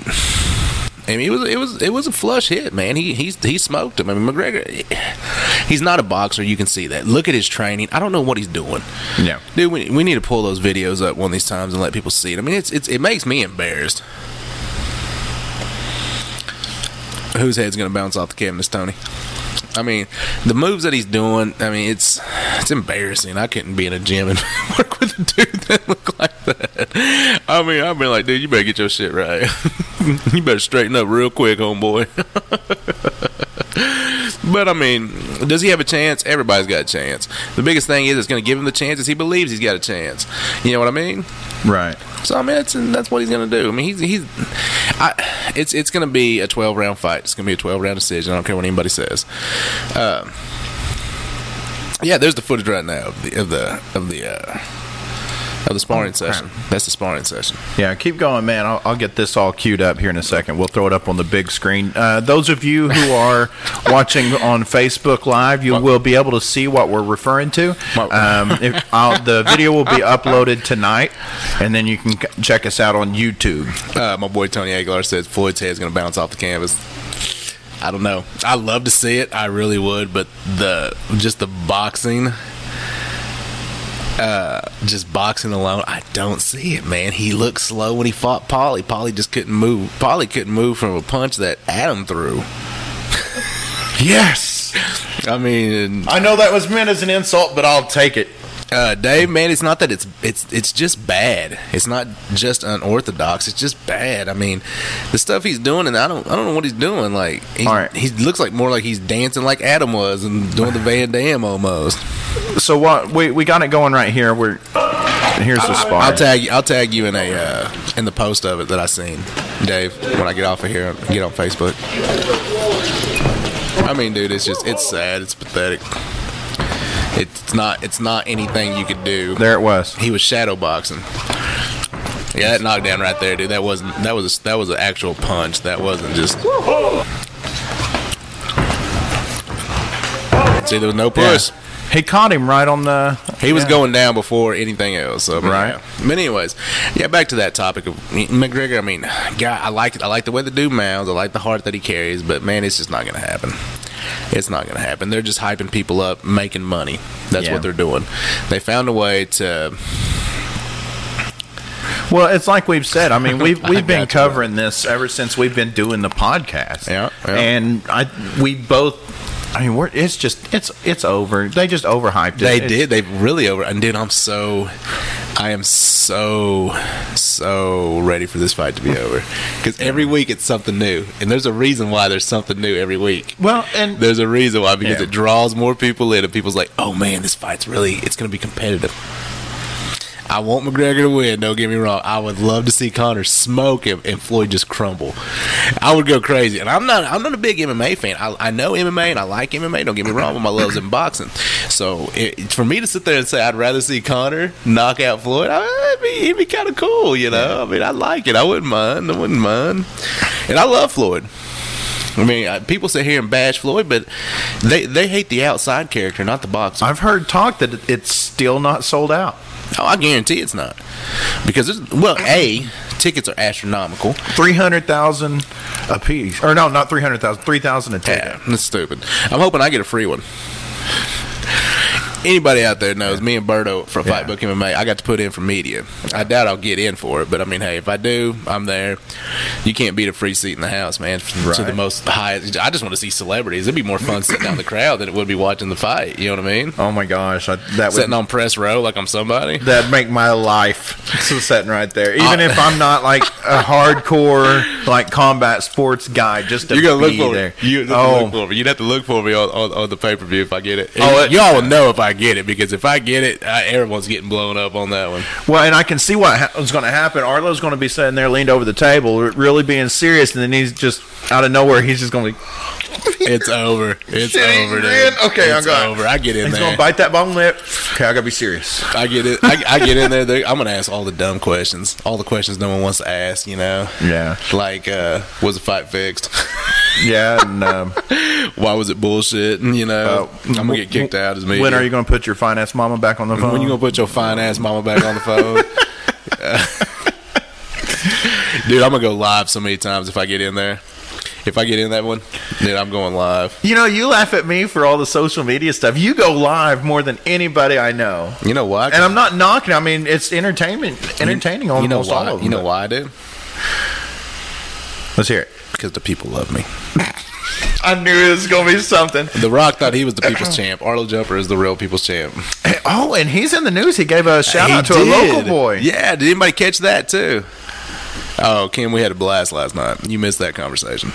I mean, it was it was it was a flush hit, man. He he's he smoked him. I mean, McGregor, he's not a boxer. You can see that. Look at his training. I don't know what he's doing. Yeah. Dude, we, we need to pull those videos up one of these times and let people see it. I mean, it's it's it makes me embarrassed. Whose head's gonna bounce off the canvas, Tony? I mean, the moves that he's doing. I mean, it's it's embarrassing. I couldn't be in a gym and work with a dude that looked like that. I mean, I've been like, dude, you better get your shit right. You better straighten up real quick, homeboy. But I mean, does he have a chance? Everybody's got a chance. The biggest thing is, it's going to give him the chance is he believes he's got a chance. You know what I mean? Right. So I mean, that's that's what he's going to do. I mean, he's he's. I, it's it's going to be a twelve round fight. It's going to be a twelve round decision. I don't care what anybody says. Uh, yeah, there's the footage right now of the of the of the uh, of the sparring Oh, crap. session. That's the sparring session. Yeah, keep going, man. I'll, I'll get this all queued up here in a second. We'll throw it up on the big screen. Uh, those of you who are watching on Facebook Live, you will be able to see what we're referring to. Um, if, I'll, the video will be uploaded tonight, and then you can c- check us out on YouTube. Uh, my boy Tony Aguilar says Floyd's head's going to bounce off the canvas. I don't know. I love to see it. I really would, but the just the boxing, uh, just boxing alone, I don't see it, man. He looked slow when he fought Paulie. Paulie just couldn't move. Paulie couldn't move from a punch that Adam threw. Yes. I mean, I know that was meant as an insult, but I'll take it. uh, Dave, man, it's not that it's it's it's just bad. It's not just unorthodox. It's just bad. I mean, the stuff he's doing, and I don't I don't know what he's doing. Like, he, All right. he looks like more like he's dancing like Adam was and doing the Van Damme almost. So what? We we got it going right here. We're here's the spot. I'll tag you. I'll tag you in a uh, in the post of it that I seen, Dave. When I get off of here, get on Facebook. I mean, dude, it's just it's sad. It's pathetic. It's not. It's not anything you could do. There it was. He was shadow boxing. Yeah, that knockdown right there, dude. That wasn't. That was. A, that was an actual punch. That wasn't just. See, there was no push. Yeah. He caught him right on the. He was yeah. going down before anything else. So, I mean, Right. yeah. But anyways, yeah. Back to that topic of McGregor. I mean, God, I like it. I like the way the dude mounds. I like the heart that he carries. But man, it's just not going to happen. It's not going to happen. They're just hyping people up, making money. That's Yeah. what they're doing. They found a way to. Well, it's like we've said. I mean, we've I we've been got you. covering this ever since we've been doing the podcast. Yeah, yeah. And I we both. I mean, we're it's just it's it's over. They just overhyped it. They It's- did. They really over. And dude, I'm so, I am so, so ready for this fight to be over. Because every week it's something new, and there's a reason why there's something new every week. Well, and There's a reason why, because Yeah. it draws more people in, and people's like, "Oh man, this fight's really, it's going to be competitive." I want McGregor to win. Don't get me wrong. I would love to see Conor smoke him and Floyd just crumble. I would go crazy. And I'm not. I'm not a big M M A fan. I, I know M M A and I like M M A. Don't get me wrong. But my love's in boxing. So it, for me to sit there and say I'd rather see Conor knock out Floyd, I, it'd be, it'd be kind of cool. You know. I mean, I like it. I wouldn't mind. I wouldn't mind. And I love Floyd. I mean, uh, people sit here and bash Floyd, but they they hate the outside character, not the boxer. I've heard talk that it's still not sold out. Oh, I guarantee it's not. Because, there's, well, A, tickets are astronomical. Three hundred thousand a piece, or no, not three hundred thousand. Three thousand a ticket. Yeah, that's stupid. I'm hoping I get a free one. Anybody out there knows me and Berto from Yeah. Fight Book M M A. I got to put in for media. I doubt I'll get in for it, but I mean, hey, if I do, I'm there. You can't beat a free seat in the house, man. To Right. the most highest. I just want to see celebrities. It'd be more fun sitting down in the crowd than it would be watching the fight. You know what I mean? Oh my gosh, I, that would Sitting on press row like I'm somebody. that'd make my life. So sitting right there, even Uh, if I'm not like a hardcore like combat sports guy, just to You're gonna look be for there. me. You have to oh, look for me. You'd have to look for me on, on, on the pay per view if I get it. Oh, it- y'all will know if I get it, because if I get it, uh, everyone's getting blown up on that one. well, and I can see what ha- was going to happen. Arlo's going to be sitting there, leaned over the table, really being serious, and then he's just out of nowhere, he's just going to. It's over. It's Shit, over, he's dude. in? Okay, it's I'm going. over. I get in He's there. going to bite that bottom lip. Okay, I got to be serious. I get it. I, I get in there. They- I'm gonna ask all the dumb questions, all the questions no one wants to ask. You know, Yeah, like uh, was the fight fixed? yeah. And um, Why was it bullshit? And you know, Uh, I'm gonna get kicked out as me. when are you going to put your finance mama back on the phone? When you gonna put your fine ass mama back on the phone? Uh, dude, I'm gonna go live so many times if I get in there. If I get in that one, dude, I'm going live. You know, you laugh at me for all the social media stuff. You go live more than anybody I know. You know why? And I'm not knocking. I mean, it's entertainment, entertaining almost You know all why? of them. You know but- why I do? Let's hear it. Because the people love me. I knew it was going to be something. The Rock thought he was the people's champ. Arlo Jumper is the real people's champ. Oh, and he's in the news. He gave a shout He out to did. a local boy. Yeah, did anybody catch that too? Oh, Kim, we had a blast last night. You missed that conversation.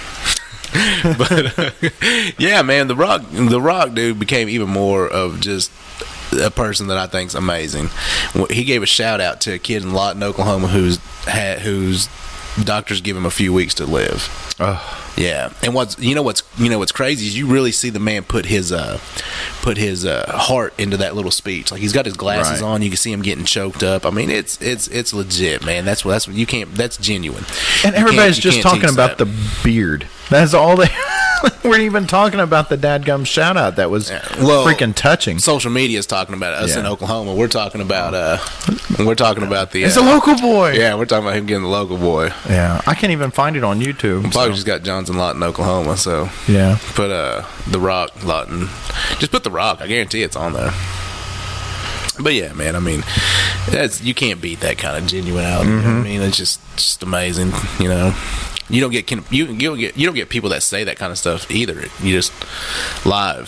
But uh, yeah, man, the Rock, the Rock dude became even more of just a person that I think's amazing. He gave a shout out to a kid in Lawton, Oklahoma, who's had whose doctors give him a few weeks to live. Oh. Yeah, and what's you know what's you know what's crazy is you really see the man put his uh put his uh heart into that little speech. Like he's got his glasses Right. on, you can see him getting choked up. I mean, it's it's it's legit, man. That's what that's what you can't. That's genuine. And You everybody's can't- you just can't talking teach about that. the beard. That's all they. We're even talking about the dadgum shout out that was Well, freaking touching. Social media is talking about it. Us Yeah. in Oklahoma. We're talking about uh, we're talking about the. It's uh, a local boy. Yeah, we're talking about him getting the local boy. Yeah, I can't even find it on YouTube. Probably so- just got Johnson Lawton, Oklahoma. So Yeah. put uh the Rock Lawton. Just put the Rock. I guarantee it's on there. But yeah, man, I mean, that's you can't beat that kind of genuinity. Mm-hmm. You know what I mean, it's just just amazing. You know, you don't get you you don't get you don't get people that say that kind of stuff either. You just live.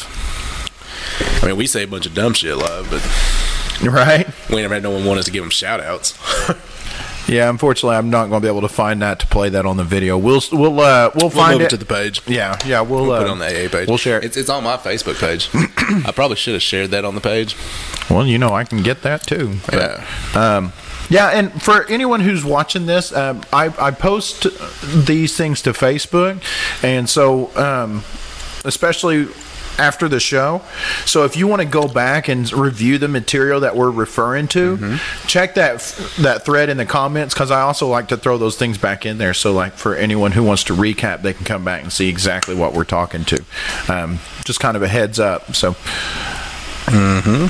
I mean, we say a bunch of dumb shit live, but right. We never had no one want us to give them shout outs. Yeah, unfortunately, I'm not going to be able to find that to play that on the video. We'll we'll uh, we'll, we'll find move it it to the page. Yeah, yeah, we'll, we'll uh, put it on the A A page. We'll share it. It's, it's on my Facebook page. I probably should have shared that on the page. Well, you know, I can get that too. But, yeah. Um, yeah, and for anyone who's watching this, um, I I post these things to Facebook, and so um, especially after the show. So if you want to go back and review the material that we're referring to, mm-hmm. check that that thread in the comments, because I also like to throw those things back in there. So like for anyone who wants to recap, they can come back and see exactly what we're talking to. Um, just kind of a heads up. So. Mm-hmm.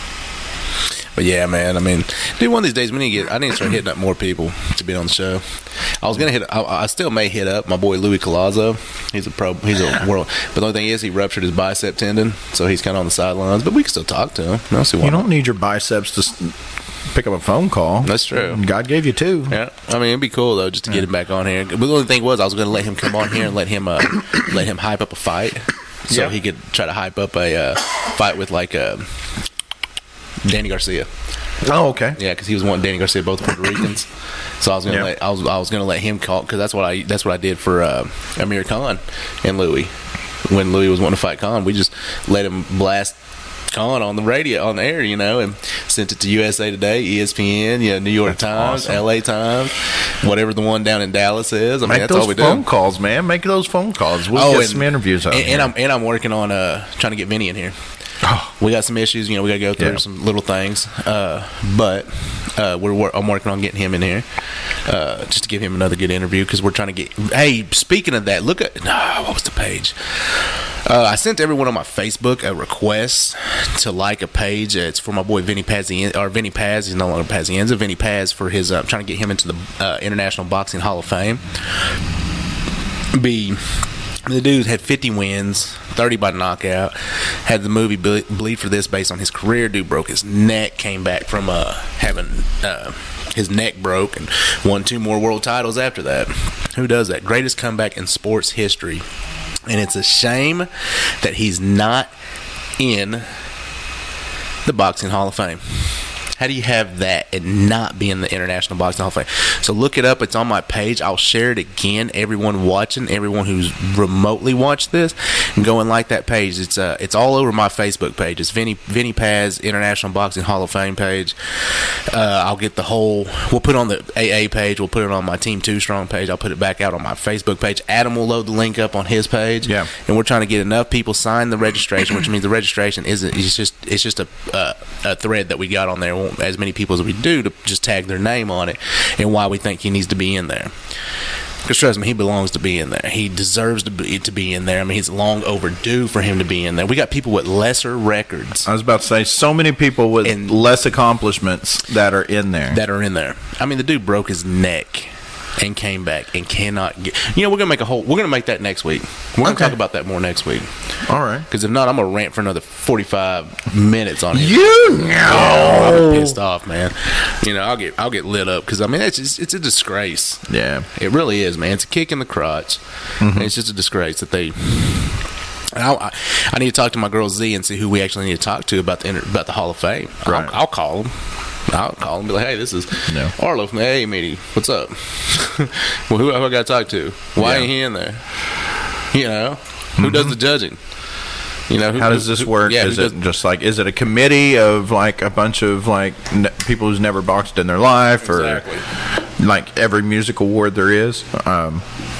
But yeah, man, I mean, dude, one of these days we need to get, I need to start hitting up more people to be on the show. I was gonna hit, I, I still may hit up my boy Louis Collazo. He's a pro, he's a world. But the only thing is, he ruptured his bicep tendon, so he's kind of on the sidelines. But we can still talk to him. I don't see why you don't not. need your biceps to s- pick up a phone call. That's true. God gave you two. Yeah, I mean, it'd be cool though just to yeah. get him back on here. But the only thing was, I was gonna let him come on here and let him, uh, let him hype up a fight, so yeah. he could try to hype up a uh, fight with like uh, Danny Garcia. Oh, okay. Yeah, because he was wanting Danny Garcia, both Puerto Ricans. So I was gonna yeah. let I was I was gonna let him call, because that's what I that's what I did for uh, Amir Khan and Louis. When Louis was wanting to fight Khan, we just let him blast Khan on the radio, on the air, you know, and sent it to U S A Today, E S P N, yeah, New York that's Times, awesome. L A Times, whatever the one down in Dallas is. I mean, Make that's those all we phone do. calls, man. Make those phone calls. We'll oh, get and, some interviews out and, here. and I'm and I'm working on uh trying to get Vinny in here. Oh. We got some issues, you know. We got to go through yeah. some little things, uh, but uh, we're I'm working on getting him in here, uh, just to give him another good interview, because we're trying to get. Hey, speaking of that, look at no, what was the page? Uh, I sent everyone on my Facebook a request to like a page. It's for my boy Vinny Pazienza, or Vinny Paz. He's no longer Pazienza. Vinny Paz for his. Uh, I'm trying to get him into the uh, International Boxing Hall of Fame. Be. The dude had fifty wins, thirty by knockout. Had the movie Bleed for This based on his career. Dude broke his neck, came back from uh, having uh, his neck broke, and won two more world titles after that. Who does that? Greatest comeback in sports history. And it's a shame that he's not in the Boxing Hall of Fame. How do you have that and not be in the International Boxing Hall of Fame? So look it up. It's on my page. I'll share it again. Everyone watching, everyone who's remotely watched this, and go and like that page. It's uh, it's all over my Facebook page. It's Vinny Vinny Paz International Boxing Hall of Fame page. Uh, I'll get the whole. We'll put it on the A A page. We'll put it on my Team Two Strong page. I'll put it back out on my Facebook page. Adam will load the link up on his page. Yeah. And we're trying to get enough people sign the registration, which means the registration isn't. It's just it's just a uh, a thread that we got on there. As many people as we do, to just tag their name on it and why we think he needs to be in there. Because trust me, he belongs to be in there. He deserves to be to be in there. I mean, it's long overdue for him to be in there. We got people with lesser records. I was about to say, so many people with and, less accomplishments that are in there. That are in there. I mean, the dude broke his neck and came back and cannot get. You know, we're gonna make a whole. We're gonna make that next week. We're gonna okay. talk about that more next week. All right. Because if not, I'm gonna rant for another forty-five minutes on it. You know, yeah, I'm pissed off, man. You know, I'll get I'll get lit up because I mean it's just, it's a disgrace. Yeah, it really is, man. It's a kick in the crotch. Mm-hmm. It's just a disgrace that they. I, I need to talk to my girl Z and see who we actually need to talk to about the inter, about the Hall of Fame. Right. I'll, I'll call him. I'll call him and be like, hey, this is no. Arlo from the A A meeting. What's up? Well, who have I got to talk to? Why yeah. ain't he in there? You know, who mm-hmm. does the judging? You know, who, how does this who, work? Yeah, is it just like, is it a committee of like a bunch of like ne- people who's never boxed in their life, exactly. or like every music award there is? Um,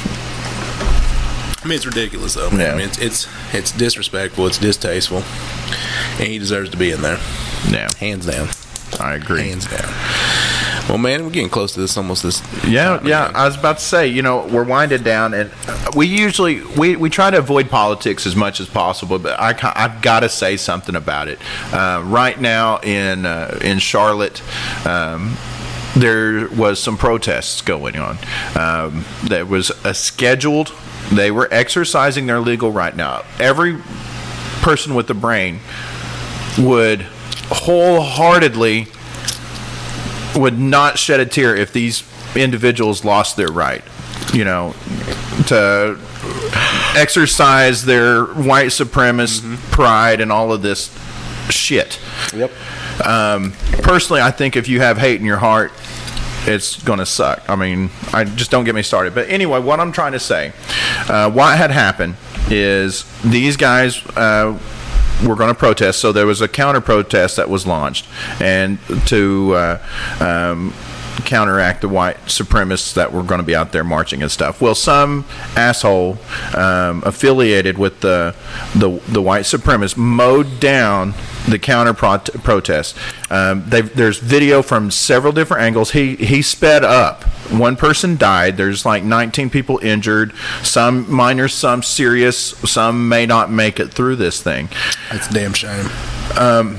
I mean, it's ridiculous, though. Man. Yeah. I mean, it's, it's it's disrespectful. It's distasteful, and he deserves to be in there. Yeah, hands down. I agree. Hands down. Well, man, we're getting close to this. Almost this. Yeah, time, yeah. Man. I was about to say, you know, we're winding down, and we usually we, we try to avoid politics as much as possible. But I I've got to say something about it. Uh, right now in uh, in Charlotte. Um, there was some protests going on. Um, there was a scheduled. They were exercising their legal right now. Every person with a brain would wholeheartedly would not shed a tear if these individuals lost their right, you know, to exercise their white supremacist mm-hmm. pride and all of this shit. Yep. Um, personally, I think if you have hate in your heart, it's going to suck. I mean, I just don't get me started. But anyway, what I'm trying to say, uh, what had happened is these guys uh, were going to protest. So there was a counter protest that was launched, and to uh, um, counteract the white supremacists that were going to be out there marching and stuff. Well, some asshole um, affiliated with the, the the white supremacists mowed down the counter prot- protest. Um, there's video from several different angles. He he sped up. One person died. There's like nineteen people injured. Some minor, some serious. Some may not make it through this thing. That's a damn shame. Um,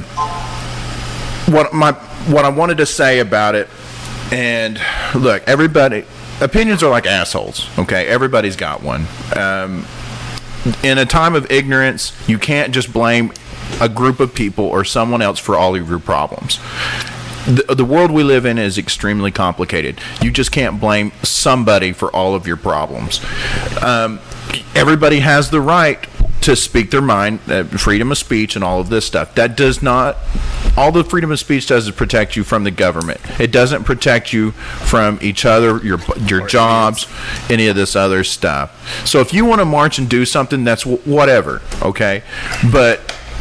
what my what I wanted to say about it. And look, everybody, opinions are like assholes, okay? Everybody's got one. Um, in a time of ignorance, you can't just blame a group of people or someone else for all of your problems. The, the world we live in is extremely complicated. You just can't blame somebody for all of your problems. Um, everybody has the right to speak their mind, uh, freedom of speech and all of this stuff. That does not, all the freedom of speech does is protect you from the government. It doesn't protect you from each other, your your jobs, any of this other stuff. So if you want to march and do something, that's w- whatever, okay? But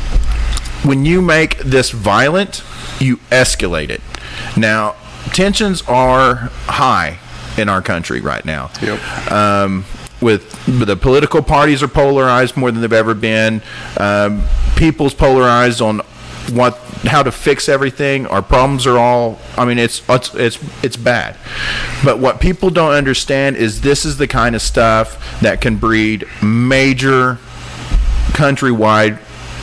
when you make this violent, you escalate it. Now, tensions are high in our country right now. Yep. Um, with the political parties are polarized more than they've ever been. Um, people's polarized on what, how to fix everything. Our problems are all, I mean, it's, it's, it's, it's bad. But what people don't understand is this is the kind of stuff that can breed major countrywide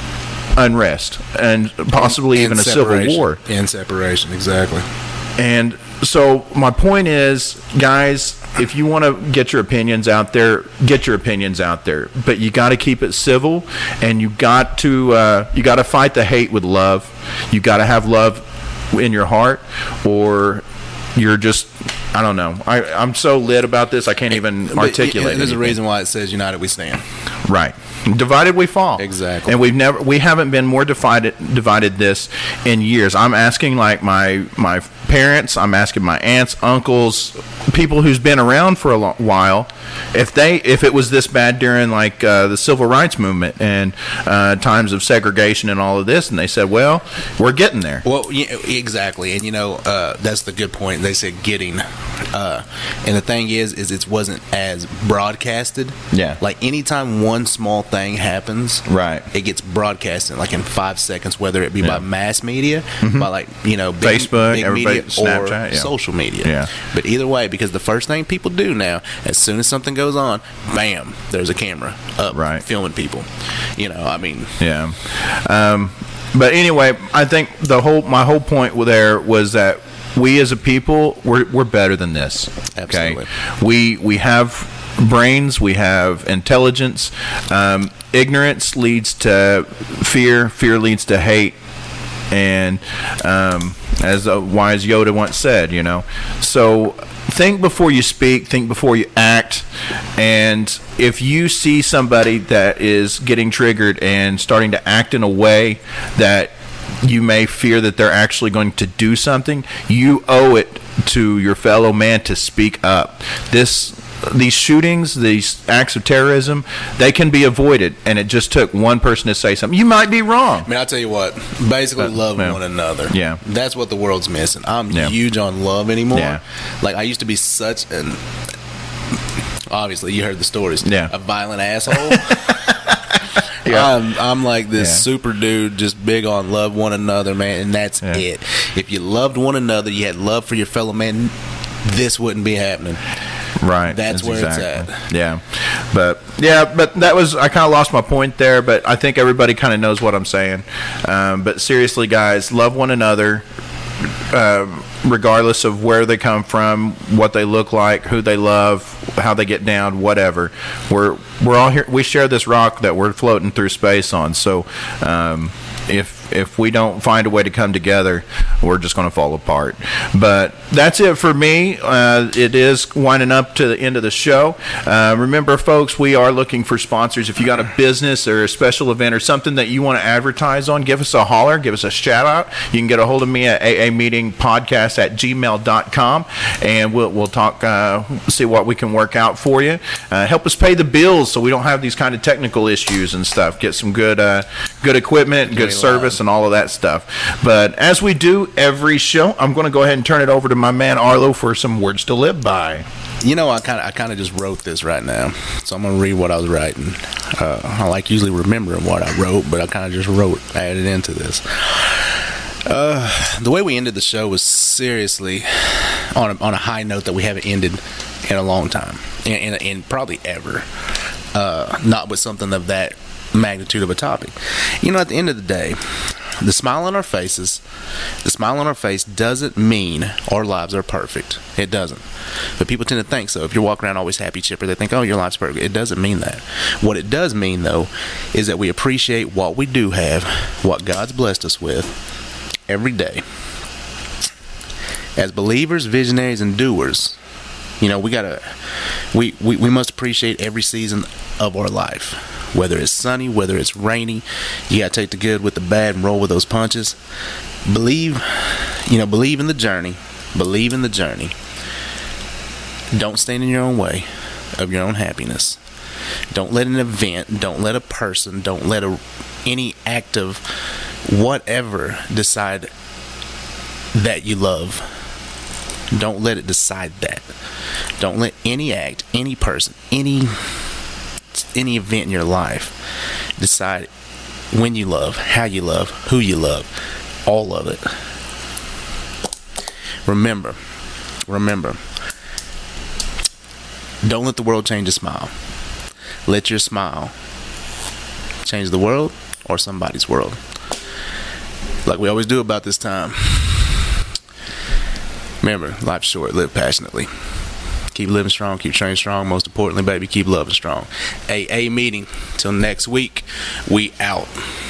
unrest and possibly and even a civil war. And separation, exactly. And so my point is, guys, if you want to get your opinions out there, get your opinions out there. But you got to keep it civil, and you got to uh, you got to fight the hate with love. You got to have love in your heart, or you're just, I don't know. I, I'm so lit about this, I can't even but articulate. There's anything. a reason why it says "United We Stand." Right. Divided we fall. Exactly. And we've never we haven't been more divided divided this in years. I'm asking like my my parents, I'm asking my aunts, uncles, people who's been around for a long while, if they if it was this bad during like uh, the civil rights movement and uh, times of segregation and all of this, and they said, well, we're getting there. Well, yeah, exactly. And you know, uh, that's the good point. They said getting. Uh, and the thing is, is it wasn't as broadcasted. Yeah. Like anytime one small thing happens, right, it gets broadcasted like in five seconds, whether it be yeah. by mass media, mm-hmm. by like you know big, Facebook, big everybody, media, Snapchat, or yeah. social media. Yeah. But either way, because the first thing people do now, as soon as something goes on, bam, there's a camera up, right, filming people. You know, I mean, yeah. Um, but anyway, I think the whole my whole point there was that we as a people, we're we're better than this. Absolutely. Okay? We we have brains, we have intelligence. Um, ignorance leads to fear. Fear leads to hate. And um, as a wise Yoda once said, you know, so think before you speak, think before you act. And if you see somebody that is getting triggered and starting to act in a way that you may fear that they're actually going to do something, you owe it to your fellow man to speak up. This these shootings, these acts of terrorism, they can be avoided, and it just took one person to say something. You might be wrong. I mean, I'll tell you what, basically But, love yeah. one another. Yeah. That's what the world's missing. I'm Yeah. huge on love anymore. Yeah. Like, I used to be such an, obviously, you heard the stories. Yeah. A violent asshole. Yeah. I'm, I'm like this Yeah. super dude, just big on love one another, man, and that's Yeah. it. If you loved one another, you had love for your fellow man, this wouldn't be happening. Right. That's where it's at. Yeah. But yeah, but that was, I kind of lost my point there, but I think everybody kind of knows what I'm saying. Um, but seriously, guys, love one another, um, regardless of where they come from, what they look like, who they love, how they get down, whatever. We're we're all here. We share this rock that we're floating through space on. So um, if if we don't find a way to come together, we're just going to fall apart. But that's it for me. Uh, it is winding up to the end of the show. Uh, remember, folks, we are looking for sponsors. If you got a business or a special event or something that you want to advertise on, give us a holler, give us a shout out. You can get a hold of me at a a meeting podcast at gmail dot com, and we'll we'll talk, uh, see what we can work out for you. Uh, help us pay the bills so we don't have these kind of technical issues and stuff. Get some good uh, good equipment, good service, and all of that stuff. But as we do every show, I'm going to go ahead and turn it over to my man Arlo for some words to live by. You know, I kind of I kind of just wrote this right now, so I'm gonna read what I was writing. Uh, I like usually remembering what I wrote, but I kind of just wrote, added into this. Uh, the way we ended the show was seriously on a, on a high note that we haven't ended in a long time, and, and, and probably ever. Uh, not with something of that magnitude of a topic. You know, at the end of the day, the smile on our faces, the smile on our face doesn't mean our lives are perfect. It doesn't. But people tend to think so. If you're walking around always happy, chipper, they think, oh, your life's perfect. It doesn't mean that. What it does mean, though, is that we appreciate what we do have, what God's blessed us with every day. As believers, visionaries, and doers, you know, we gotta, we, we, we must appreciate every season of our life. Whether it's sunny, whether it's rainy, you gotta take the good with the bad and roll with those punches. Believe, you know, believe in the journey. Believe in the journey. Don't stand in your own way of your own happiness. Don't let an event, don't let a person, don't let a, any act of whatever decide that you love. Don't let it decide that. Don't let any act, any person, any any event in your life decide when you love, how you love, who you love, all of it. Remember, remember, don't let the world change your smile. Let your smile change the world or somebody's world. Like we always do about this time. Remember, life's short, live passionately. Keep living strong, keep training strong. Most importantly, baby, keep loving strong. A A meeting. Till next week, we out.